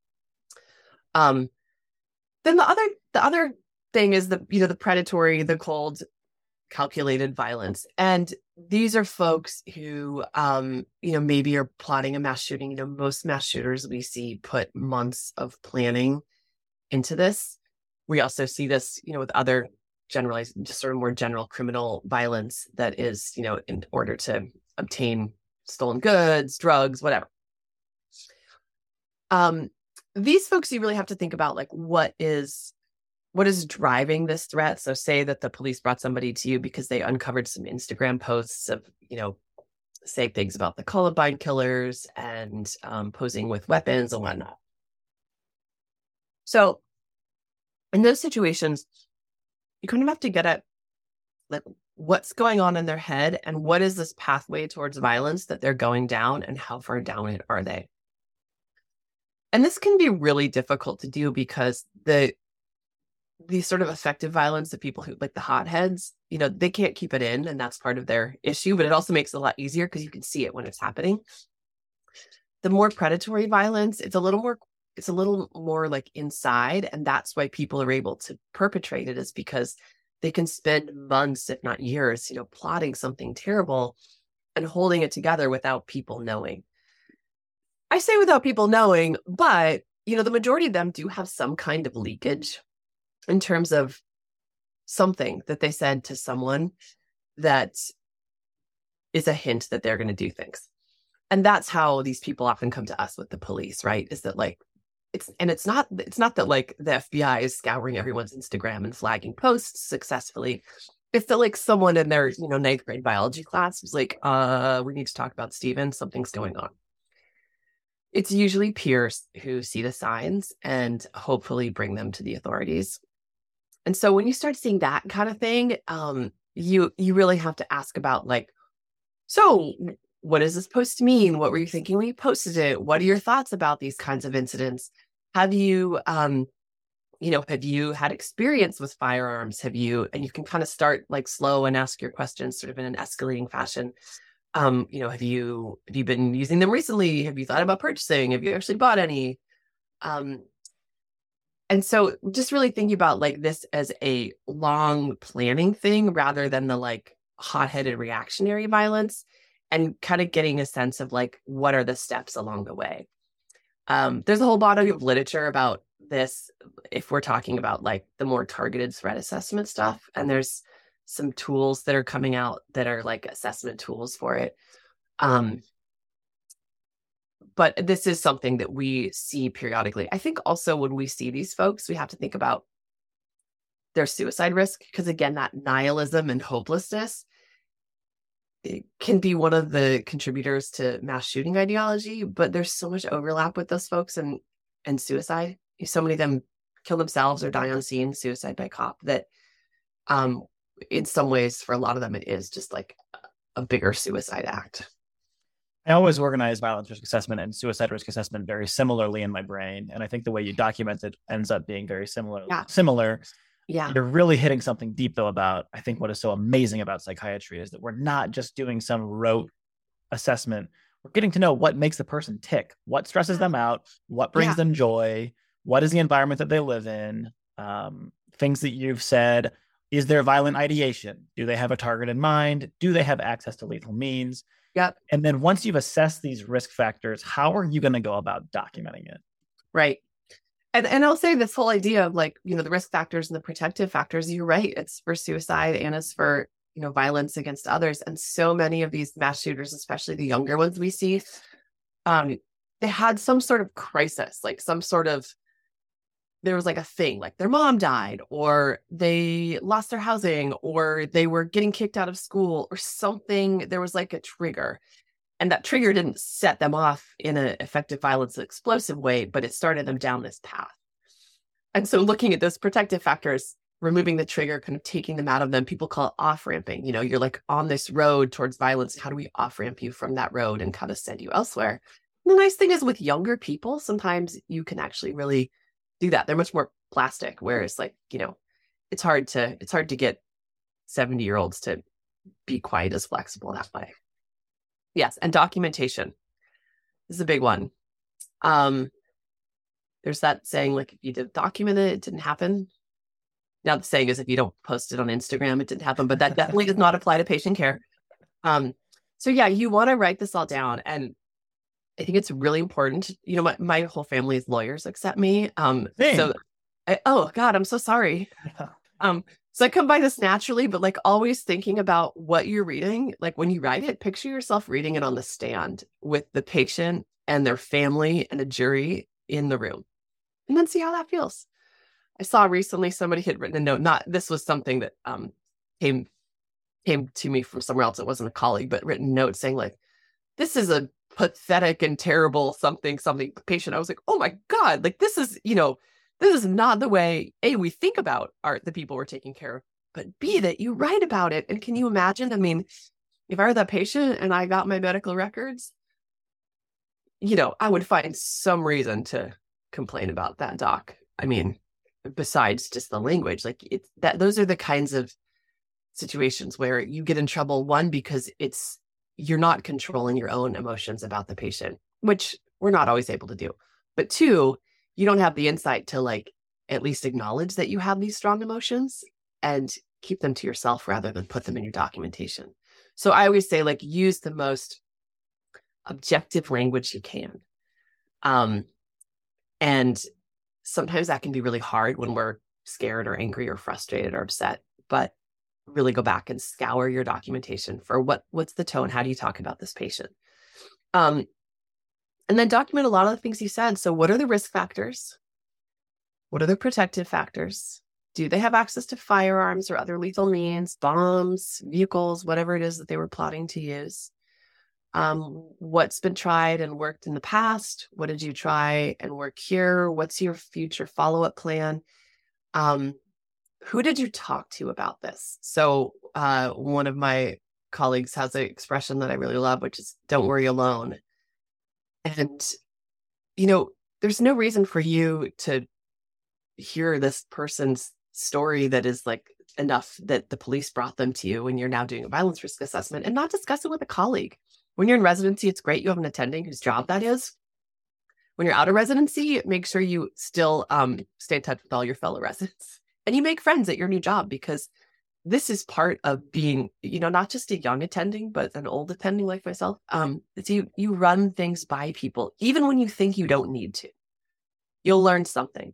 Um, then the other, the other thing is the, you know, the predatory, the cold, calculated violence. And these are folks who, um, you know, maybe are plotting a mass shooting. You know, most mass shooters we see put months of planning into this. We also see this, you know, with other generalized, just sort of more general criminal violence that is, you know, in order to obtain stolen goods, drugs, whatever. Um, these folks, you really have to think about like, what is, what is driving this threat? So say that the police brought somebody to you because they uncovered some Instagram posts of, you know, say things about the Columbine killers and um, posing with weapons and whatnot. So in those situations, you kind of have to get at like what's going on in their head and what is this pathway towards violence that they're going down and how far down it are they? And this can be really difficult to do because the the sort of effective violence, the people who like the hotheads, you know, they can't keep it in and that's part of their issue, but it also makes it a lot easier because you can see it when it's happening. The more predatory violence, it's a little more, it's a little more like inside. And that's why people are able to perpetrate it, is because they can spend months, if not years, you know, plotting something terrible and holding it together without people knowing. I say without people knowing, but, you know, the majority of them do have some kind of leakage in terms of something that they said to someone that is a hint that they're going to do things. And that's how these people often come to us with the police, right? Is that like, it's, and it's not, it's not that like the F B I is scouring everyone's Instagram and flagging posts successfully. It's that like someone in their, you know, ninth grade biology class was like, uh, we need to talk about Steven. Something's going on. It's usually peers who see the signs and hopefully bring them to the authorities. And so when you start seeing that kind of thing, um, you you really have to ask about like, so what does this post mean? What were you thinking when you posted it? What are your thoughts about these kinds of incidents? Have you, um, you know, have you had experience with firearms? Have you, and you can kind of start like slow and ask your questions sort of in an escalating fashion. Um, you know, have you, have you been using them recently? Have you thought about purchasing? Have you actually bought any? Um, And so just really thinking about like this as a long planning thing rather than the like hot-headed reactionary violence, and kind of getting a sense of like, what are the steps along the way? Um, there's a whole body of literature about this if we're talking about like the more targeted threat assessment stuff. And there's some tools that are coming out that are like assessment tools for it. Um, but this is something that we see periodically. I think also when we see these folks, we have to think about their suicide risk, because again, that nihilism and hopelessness, it can be one of the contributors to mass shooting ideology, but there's so much overlap with those folks and, and suicide. So many of them kill themselves or die on scene, suicide by cop, that um, in some ways, for a lot of them, it is just like a bigger suicide act. I always organize violence risk assessment and suicide risk assessment very similarly in my brain. And I think the way you document it ends up being very similar. Yeah. Similar. Yeah. You're really hitting something deep, though, about, I think what is so amazing about psychiatry is that we're not just doing some rote assessment. We're getting to know what makes the person tick, what stresses them out, what brings Yeah. them joy, what is the environment that they live in, um, things that you've said. Is there violent ideation? Do they have a target in mind? Do they have access to lethal means? Yep. And then once you've assessed these risk factors, how are you going to go about documenting it? Right. And and I'll say this whole idea of like, you know, the risk factors and the protective factors, you're right. It's for suicide and it's for, you know, violence against others. And so many of these mass shooters, especially the younger ones we see, um, they had some sort of crisis, like some sort of, there was like a thing, like their mom died, or they lost their housing, or they were getting kicked out of school, or something. There was like a trigger. And that trigger didn't set them off in an effective violence explosive way, but it started them down this path. And so looking at those protective factors, removing the trigger, kind of taking them out of them, people call it off-ramping. You know, you're like on this road towards violence. How do we off-ramp you from that road and kind of send you elsewhere? And the nice thing is with younger people, sometimes you can actually really do that. They're much more plastic, whereas like, you know, it's hard to, it's hard to get seventy year olds to be quite as flexible that way. Yes. And documentation this is a big one. Um, there's that saying, like, if you didn't document it, it didn't happen. Now the saying is, if you don't post it on Instagram, it didn't happen, but that definitely does not apply to patient care. Um, so yeah, you want to write this all down. And I think it's really important. You know, my, my whole family is lawyers except me. Um, Same. so, I, oh God, I'm so sorry. Um, so I come by this naturally, but like always thinking about what you're reading. Like when you write it, picture yourself reading it on the stand with the patient and their family and a jury in the room, and then see how that feels. I saw recently somebody had written a note. Not this was something that um came came to me from somewhere else. It wasn't a colleague, but written a note saying like, "This is a pathetic and terrible something something patient." I was like, "Oh my God! Like this is you know." This is not the way, A, we think about our, the people we're taking care of, but B, that you write about it. And can you imagine? I mean, if I were that patient and I got my medical records, you know, I would find some reason to complain about that doc. I mean, besides just the language, like it's that those are the kinds of situations where you get in trouble. One, because it's, you're not controlling your own emotions about the patient, which we're not always able to do. But two, you don't have the insight to like at least acknowledge that you have these strong emotions and keep them to yourself rather than put them in your documentation. So I always say, like, use the most objective language you can. Um, and sometimes that can be really hard when we're scared or angry or frustrated or upset, but really go back and scour your documentation for what, what's the tone? How do you talk about this patient? Um, And then document a lot of the things you said. So what are the risk factors? What are the protective factors? Do they have access to firearms or other lethal means, bombs, vehicles, whatever it is that they were plotting to use? Um, what's been tried and worked in the past? What did you try and work here? What's your future follow-up plan? Um, who did you talk to about this? So uh, one of my colleagues has an expression that I really love, which is "don't worry alone." And, you know, there's no reason for you to hear this person's story that is like enough that the police brought them to you when you're now doing a violence risk assessment and not discuss it with a colleague. When you're in residency, it's great you have an attending whose job that is. When you're out of residency, make sure you still um, stay in touch with all your fellow residents and you make friends at your new job, because this is part of being, you know, not just a young attending, but an old attending like myself. Um, it's you, you run things by people, even when you think you don't need to. You'll learn something.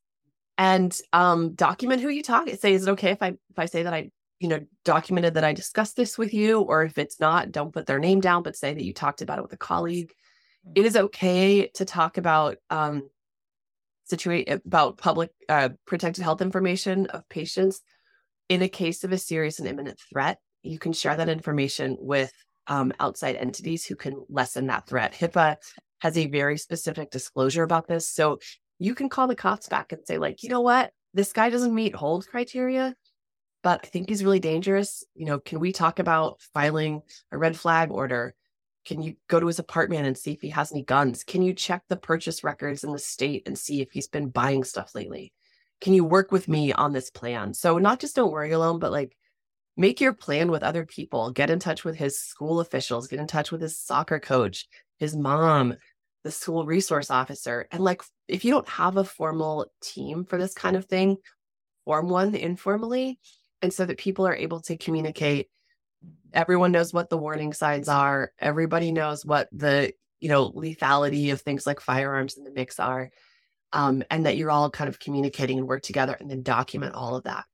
And um, document who you talk. Say, is it okay if I if I say that I, you know, documented that I discussed this with you? Or if it's not, don't put their name down, but say that you talked about it with a colleague. It is okay to talk about um, situate about public uh, protected health information of patients in a case of a serious and imminent threat. You can share that information with um, outside entities who can lessen that threat. HIPAA has a very specific disclosure about this. So you can call the cops back and say, like, you know what, this guy doesn't meet hold criteria, but I think he's really dangerous. You know, can we talk about filing a red flag order? Can you go to his apartment and see if he has any guns? Can you check the purchase records in the state and see if he's been buying stuff lately? Can you work with me on this plan? So not just don't worry alone, but like make your plan with other people. Get in touch with his school officials, get in touch with his soccer coach, his mom, the school resource officer. And like, if you don't have a formal team for this kind of thing, form one informally. And so that people are able to communicate. Everyone knows what the warning signs are. Everybody knows what the, you know, lethality of things like firearms in the mix are. Um, and that you're all kind of communicating and work together, and then document all of that.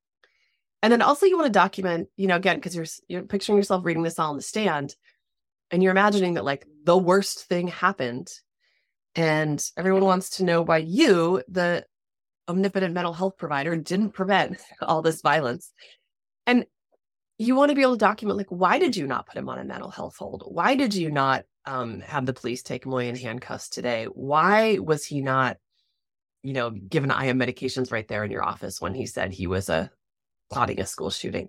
And then also you want to document, you know, again, because you're, you're picturing yourself reading this all on the stand, and you're imagining that like the worst thing happened, and everyone wants to know why you, the omnipotent mental health provider, didn't prevent all this violence. And you want to be able to document, like, why did you not put him on a mental health hold? Why did you not um, have the police take him away in handcuffs today? Why was he not, you know, given I M medications right there in your office when he said he was a plotting a school shooting?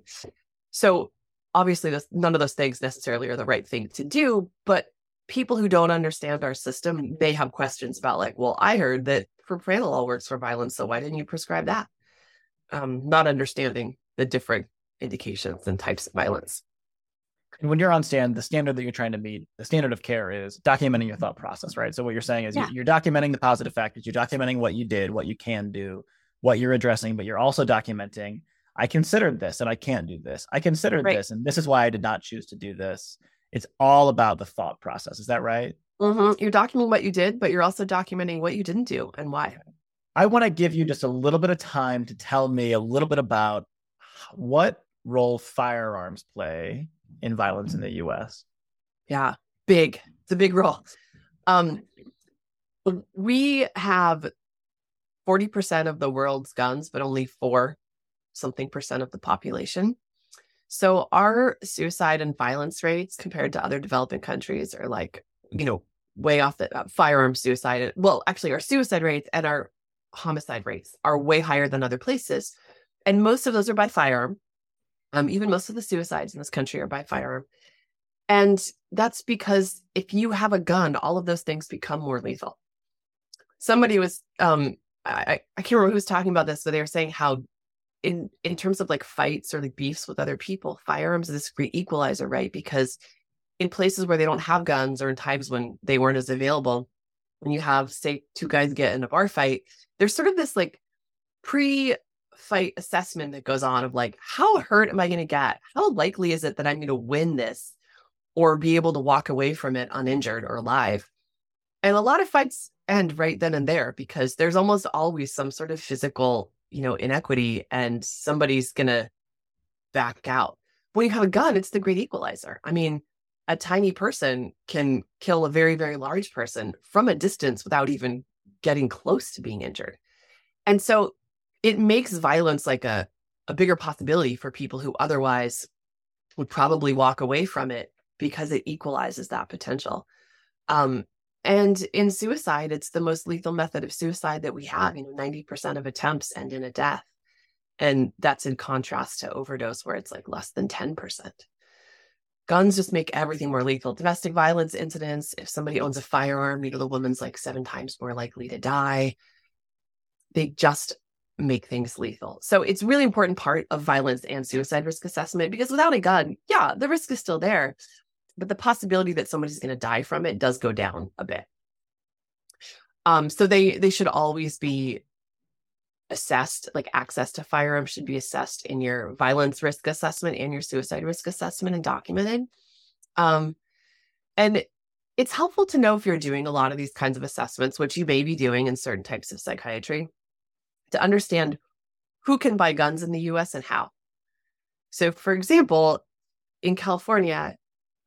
So obviously this, none of those things necessarily are the right thing to do, but people who don't understand our system, they have questions about like, well, I heard that propranolol works for violence, so why didn't you prescribe that? Um, not understanding the different indications and types of violence. And when you're on stand, the standard that you're trying to meet, the standard of care is documenting your thought process, right? So what you're saying is yeah. you're documenting the positive factors, you're documenting what you did, what you can do, what you're addressing, but you're also documenting, I considered this and I can't do this. I considered right. this and this is why I did not choose to do this. It's all about the thought process. Is that right? Mm-hmm. You're documenting what you did, but you're also documenting what you didn't do and why. I want to give you just a little bit of time to tell me a little bit about what role firearms play in violence in the U S. Yeah, big. It's a big role. Um, we have forty percent of the world's guns, but only four something percent of the population. So our suicide and violence rates compared to other developing countries are like, you know, way off the uh, firearm suicide. Well, actually our suicide rates and our homicide rates are way higher than other places. And most of those are by firearm. Um, even most of the suicides in this country are by firearm. And that's because if you have a gun, all of those things become more lethal. Somebody was, um, I, I can't remember who was talking about this, but they were saying how in, in terms of like fights or like beefs with other people, firearms is this great equalizer, right? Because in places where they don't have guns or in times when they weren't as available, when you have, say, two guys get in a bar fight, there's sort of this like pre fight assessment that goes on of like, how hurt am I going to get? How likely is it that I'm going to win this or be able to walk away from it uninjured or alive? And a lot of fights end right then and there because there's almost always some sort of physical, you know, inequity and somebody's going to back out. When you have a gun, it's the great equalizer. I mean, a tiny person can kill a very, very large person from a distance without even getting close to being injured. And so it makes violence like a, a bigger possibility for people who otherwise would probably walk away from it because it equalizes that potential. Um, and in suicide, it's the most lethal method of suicide that we have. You know, ninety percent of attempts end in a death. And that's in contrast to overdose, where it's like less than ten percent. Guns just make everything more lethal. Domestic violence incidents, if somebody owns a firearm, you know, the woman's like seven times more likely to die. They just make things lethal. So it's a really important part of violence and suicide risk assessment, because without a gun, yeah, the risk is still there, but the possibility that somebody's going to die from it does go down a bit. Um, so they they should always be assessed, like access to firearms should be assessed in your violence risk assessment and your suicide risk assessment and documented. Um, and it's helpful to know if you're doing a lot of these kinds of assessments, which you may be doing in certain types of psychiatry, to understand who can buy guns in the U S and how. So for example, in California,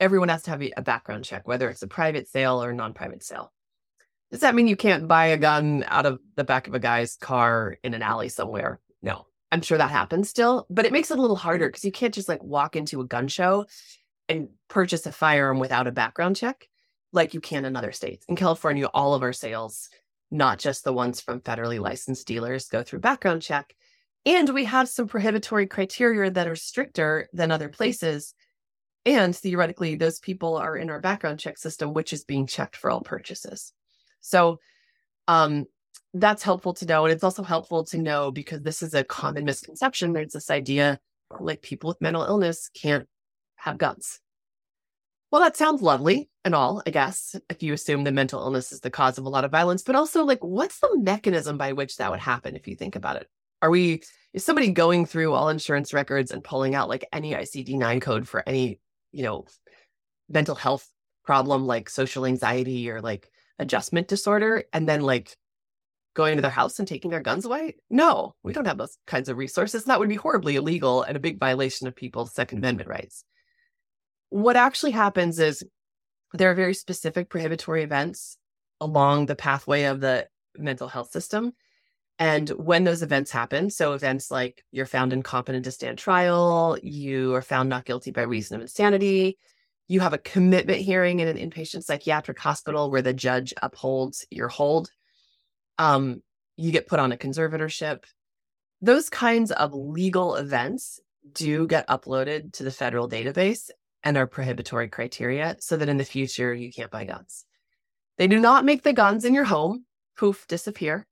everyone has to have a background check, whether it's a private sale or a non-private sale. Does that mean you can't buy a gun out of the back of a guy's car in an alley somewhere? No, I'm sure that happens still, but it makes it a little harder because you can't just like walk into a gun show and purchase a firearm without a background check like you can in other states. In California, all of our sales, not just the ones from federally licensed dealers, go through background check. And we have some prohibitory criteria that are stricter than other places. And theoretically, those people are in our background check system, which is being checked for all purchases. So um, that's helpful to know. And it's also helpful to know because this is a common misconception. There's this idea like people with mental illness can't have guns. Well, that sounds lovely and all, I guess, if you assume that mental illness is the cause of a lot of violence, but also like, what's the mechanism by which that would happen if you think about it? Are we, is somebody going through all insurance records and pulling out like any I C D nine code for any, you know, mental health problem like social anxiety or like adjustment disorder and then like going to their house and taking their guns away? No, we don't have those kinds of resources. That would be horribly illegal and a big violation of people's Second Amendment rights. What actually happens is there are very specific prohibitory events along the pathway of the mental health system. And when those events happen, so events like you're found incompetent to stand trial, you are found not guilty by reason of insanity, you have a commitment hearing in an inpatient psychiatric hospital where the judge upholds your hold, um, you get put on a conservatorship. Those kinds of legal events do get uploaded to the federal database and are prohibitory criteria so that in the future you can't buy guns. They do not make the guns in your home, poof, disappear.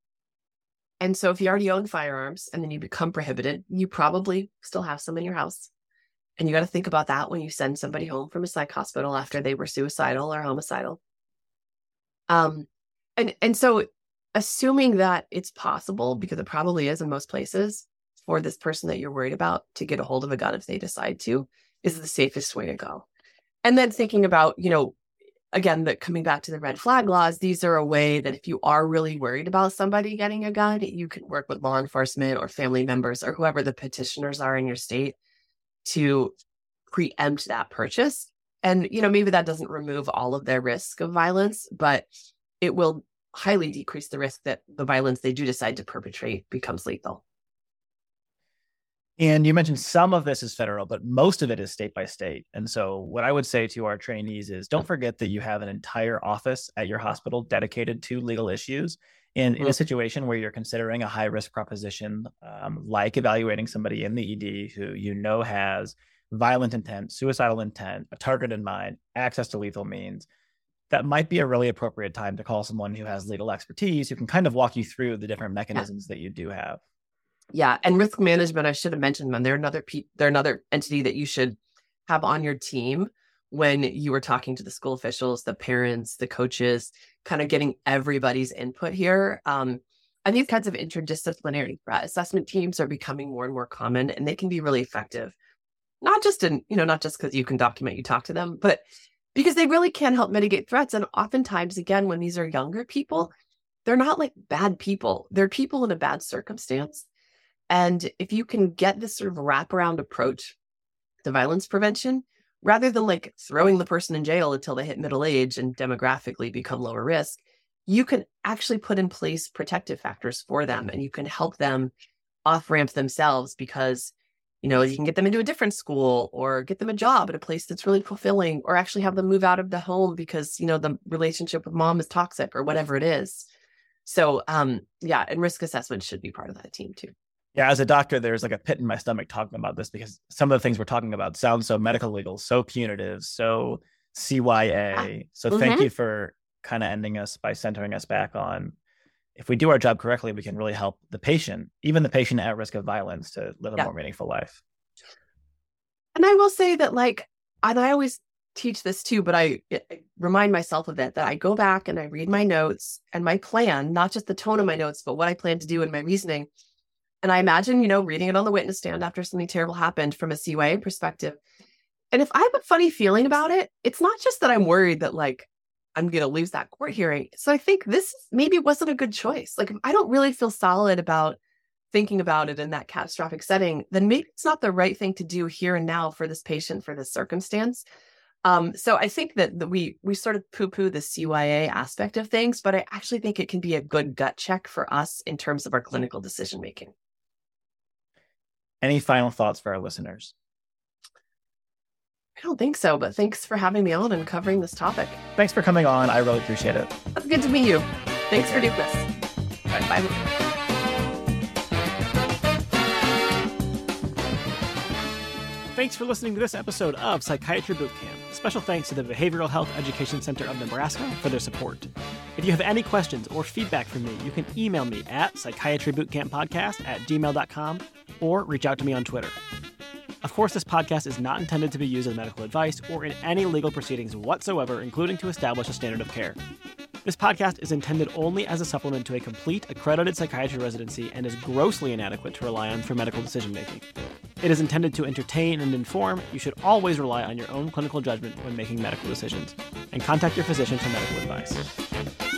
And so if you already own firearms and then you become prohibited, you probably still have some in your house. And you got to think about that when you send somebody home from a psych hospital after they were suicidal or homicidal. Um, and, and so assuming that it's possible, because it probably is in most places, for this person that you're worried about to get a hold of a gun if they decide to, is the safest way to go. And then thinking about, you know, again, that coming back to the red flag laws, these are a way that if you are really worried about somebody getting a gun, you can work with law enforcement or family members or whoever the petitioners are in your state to preempt that purchase. And, you know, maybe that doesn't remove all of their risk of violence, but it will highly decrease the risk that the violence they do decide to perpetrate becomes lethal. And you mentioned some of this is federal, but most of it is state by state. And so what I would say to our trainees is don't forget that you have an entire office at your hospital dedicated to legal issues. And in a situation where you're considering a high risk proposition, um, like evaluating somebody in the E D who you know has violent intent, suicidal intent, a target in mind, access to lethal means, that might be a really appropriate time to call someone who has legal expertise, who can kind of walk you through the different mechanisms yeah. that you do have. Yeah, and risk management, I should have mentioned them. They're another pe- they're another entity that you should have on your team when you were talking to the school officials, the parents, the coaches, kind of getting everybody's input here. Um, and these kinds of interdisciplinary threat assessment teams are becoming more and more common, and they can be really effective. Not just in, you know, not just because you can document you talk to them, but because they really can help mitigate threats. And oftentimes, again, when these are younger people, they're not like bad people. They're people in a bad circumstance. And if you can get this sort of wraparound approach to violence prevention, rather than like throwing the person in jail until they hit middle age and demographically become lower risk, you can actually put in place protective factors for them and you can help them off-ramp themselves because, you know, you can get them into a different school or get them a job at a place that's really fulfilling or actually have them move out of the home because, you know, the relationship with mom is toxic or whatever it is. So, um, yeah, and risk assessment should be part of that team too. Yeah, as a doctor, there's like a pit in my stomach talking about this because some of the things we're talking about sound so medical legal, so punitive, so C Y A. So mm-hmm. thank you for kind of ending us by centering us back on if we do our job correctly, we can really help the patient, even the patient at risk of violence, to live a yeah. more meaningful life. And I will say that, like, and I always teach this too, but I, I remind myself of it, that I go back and I read my notes and my plan, not just the tone of my notes, but what I plan to do in my reasoning. And I imagine, you know, reading it on the witness stand after something terrible happened from a C Y A perspective. And if I have a funny feeling about it, it's not just that I'm worried that like I'm going to lose that court hearing. So I think this maybe wasn't a good choice. Like if I don't really feel solid about thinking about it in that catastrophic setting, then maybe it's not the right thing to do here and now for this patient, for this circumstance. Um, so I think that, that we we sort of poo-poo the C Y A aspect of things, but I actually think it can be a good gut check for us in terms of our clinical decision making. Any final thoughts for our listeners? I don't think so, but thanks for having me on and covering this topic. Thanks for coming on. I really appreciate it. That's good to meet you. Thanks for doing this. All right, bye. Thanks for listening to this episode of Psychiatry Bootcamp. Special thanks to the Behavioral Health Education Center of Nebraska for their support. If you have any questions or feedback from me, you can email me at psychiatrybootcamppodcast at gmail dot com or reach out to me on Twitter. Of course, this podcast is not intended to be used as medical advice or in any legal proceedings whatsoever, including to establish a standard of care. This podcast is intended only as a supplement to a complete accredited psychiatry residency and is grossly inadequate to rely on for medical decision-making. It is intended to entertain and inform. You should always rely on your own clinical judgment when making medical decisions, and contact your physician for medical advice.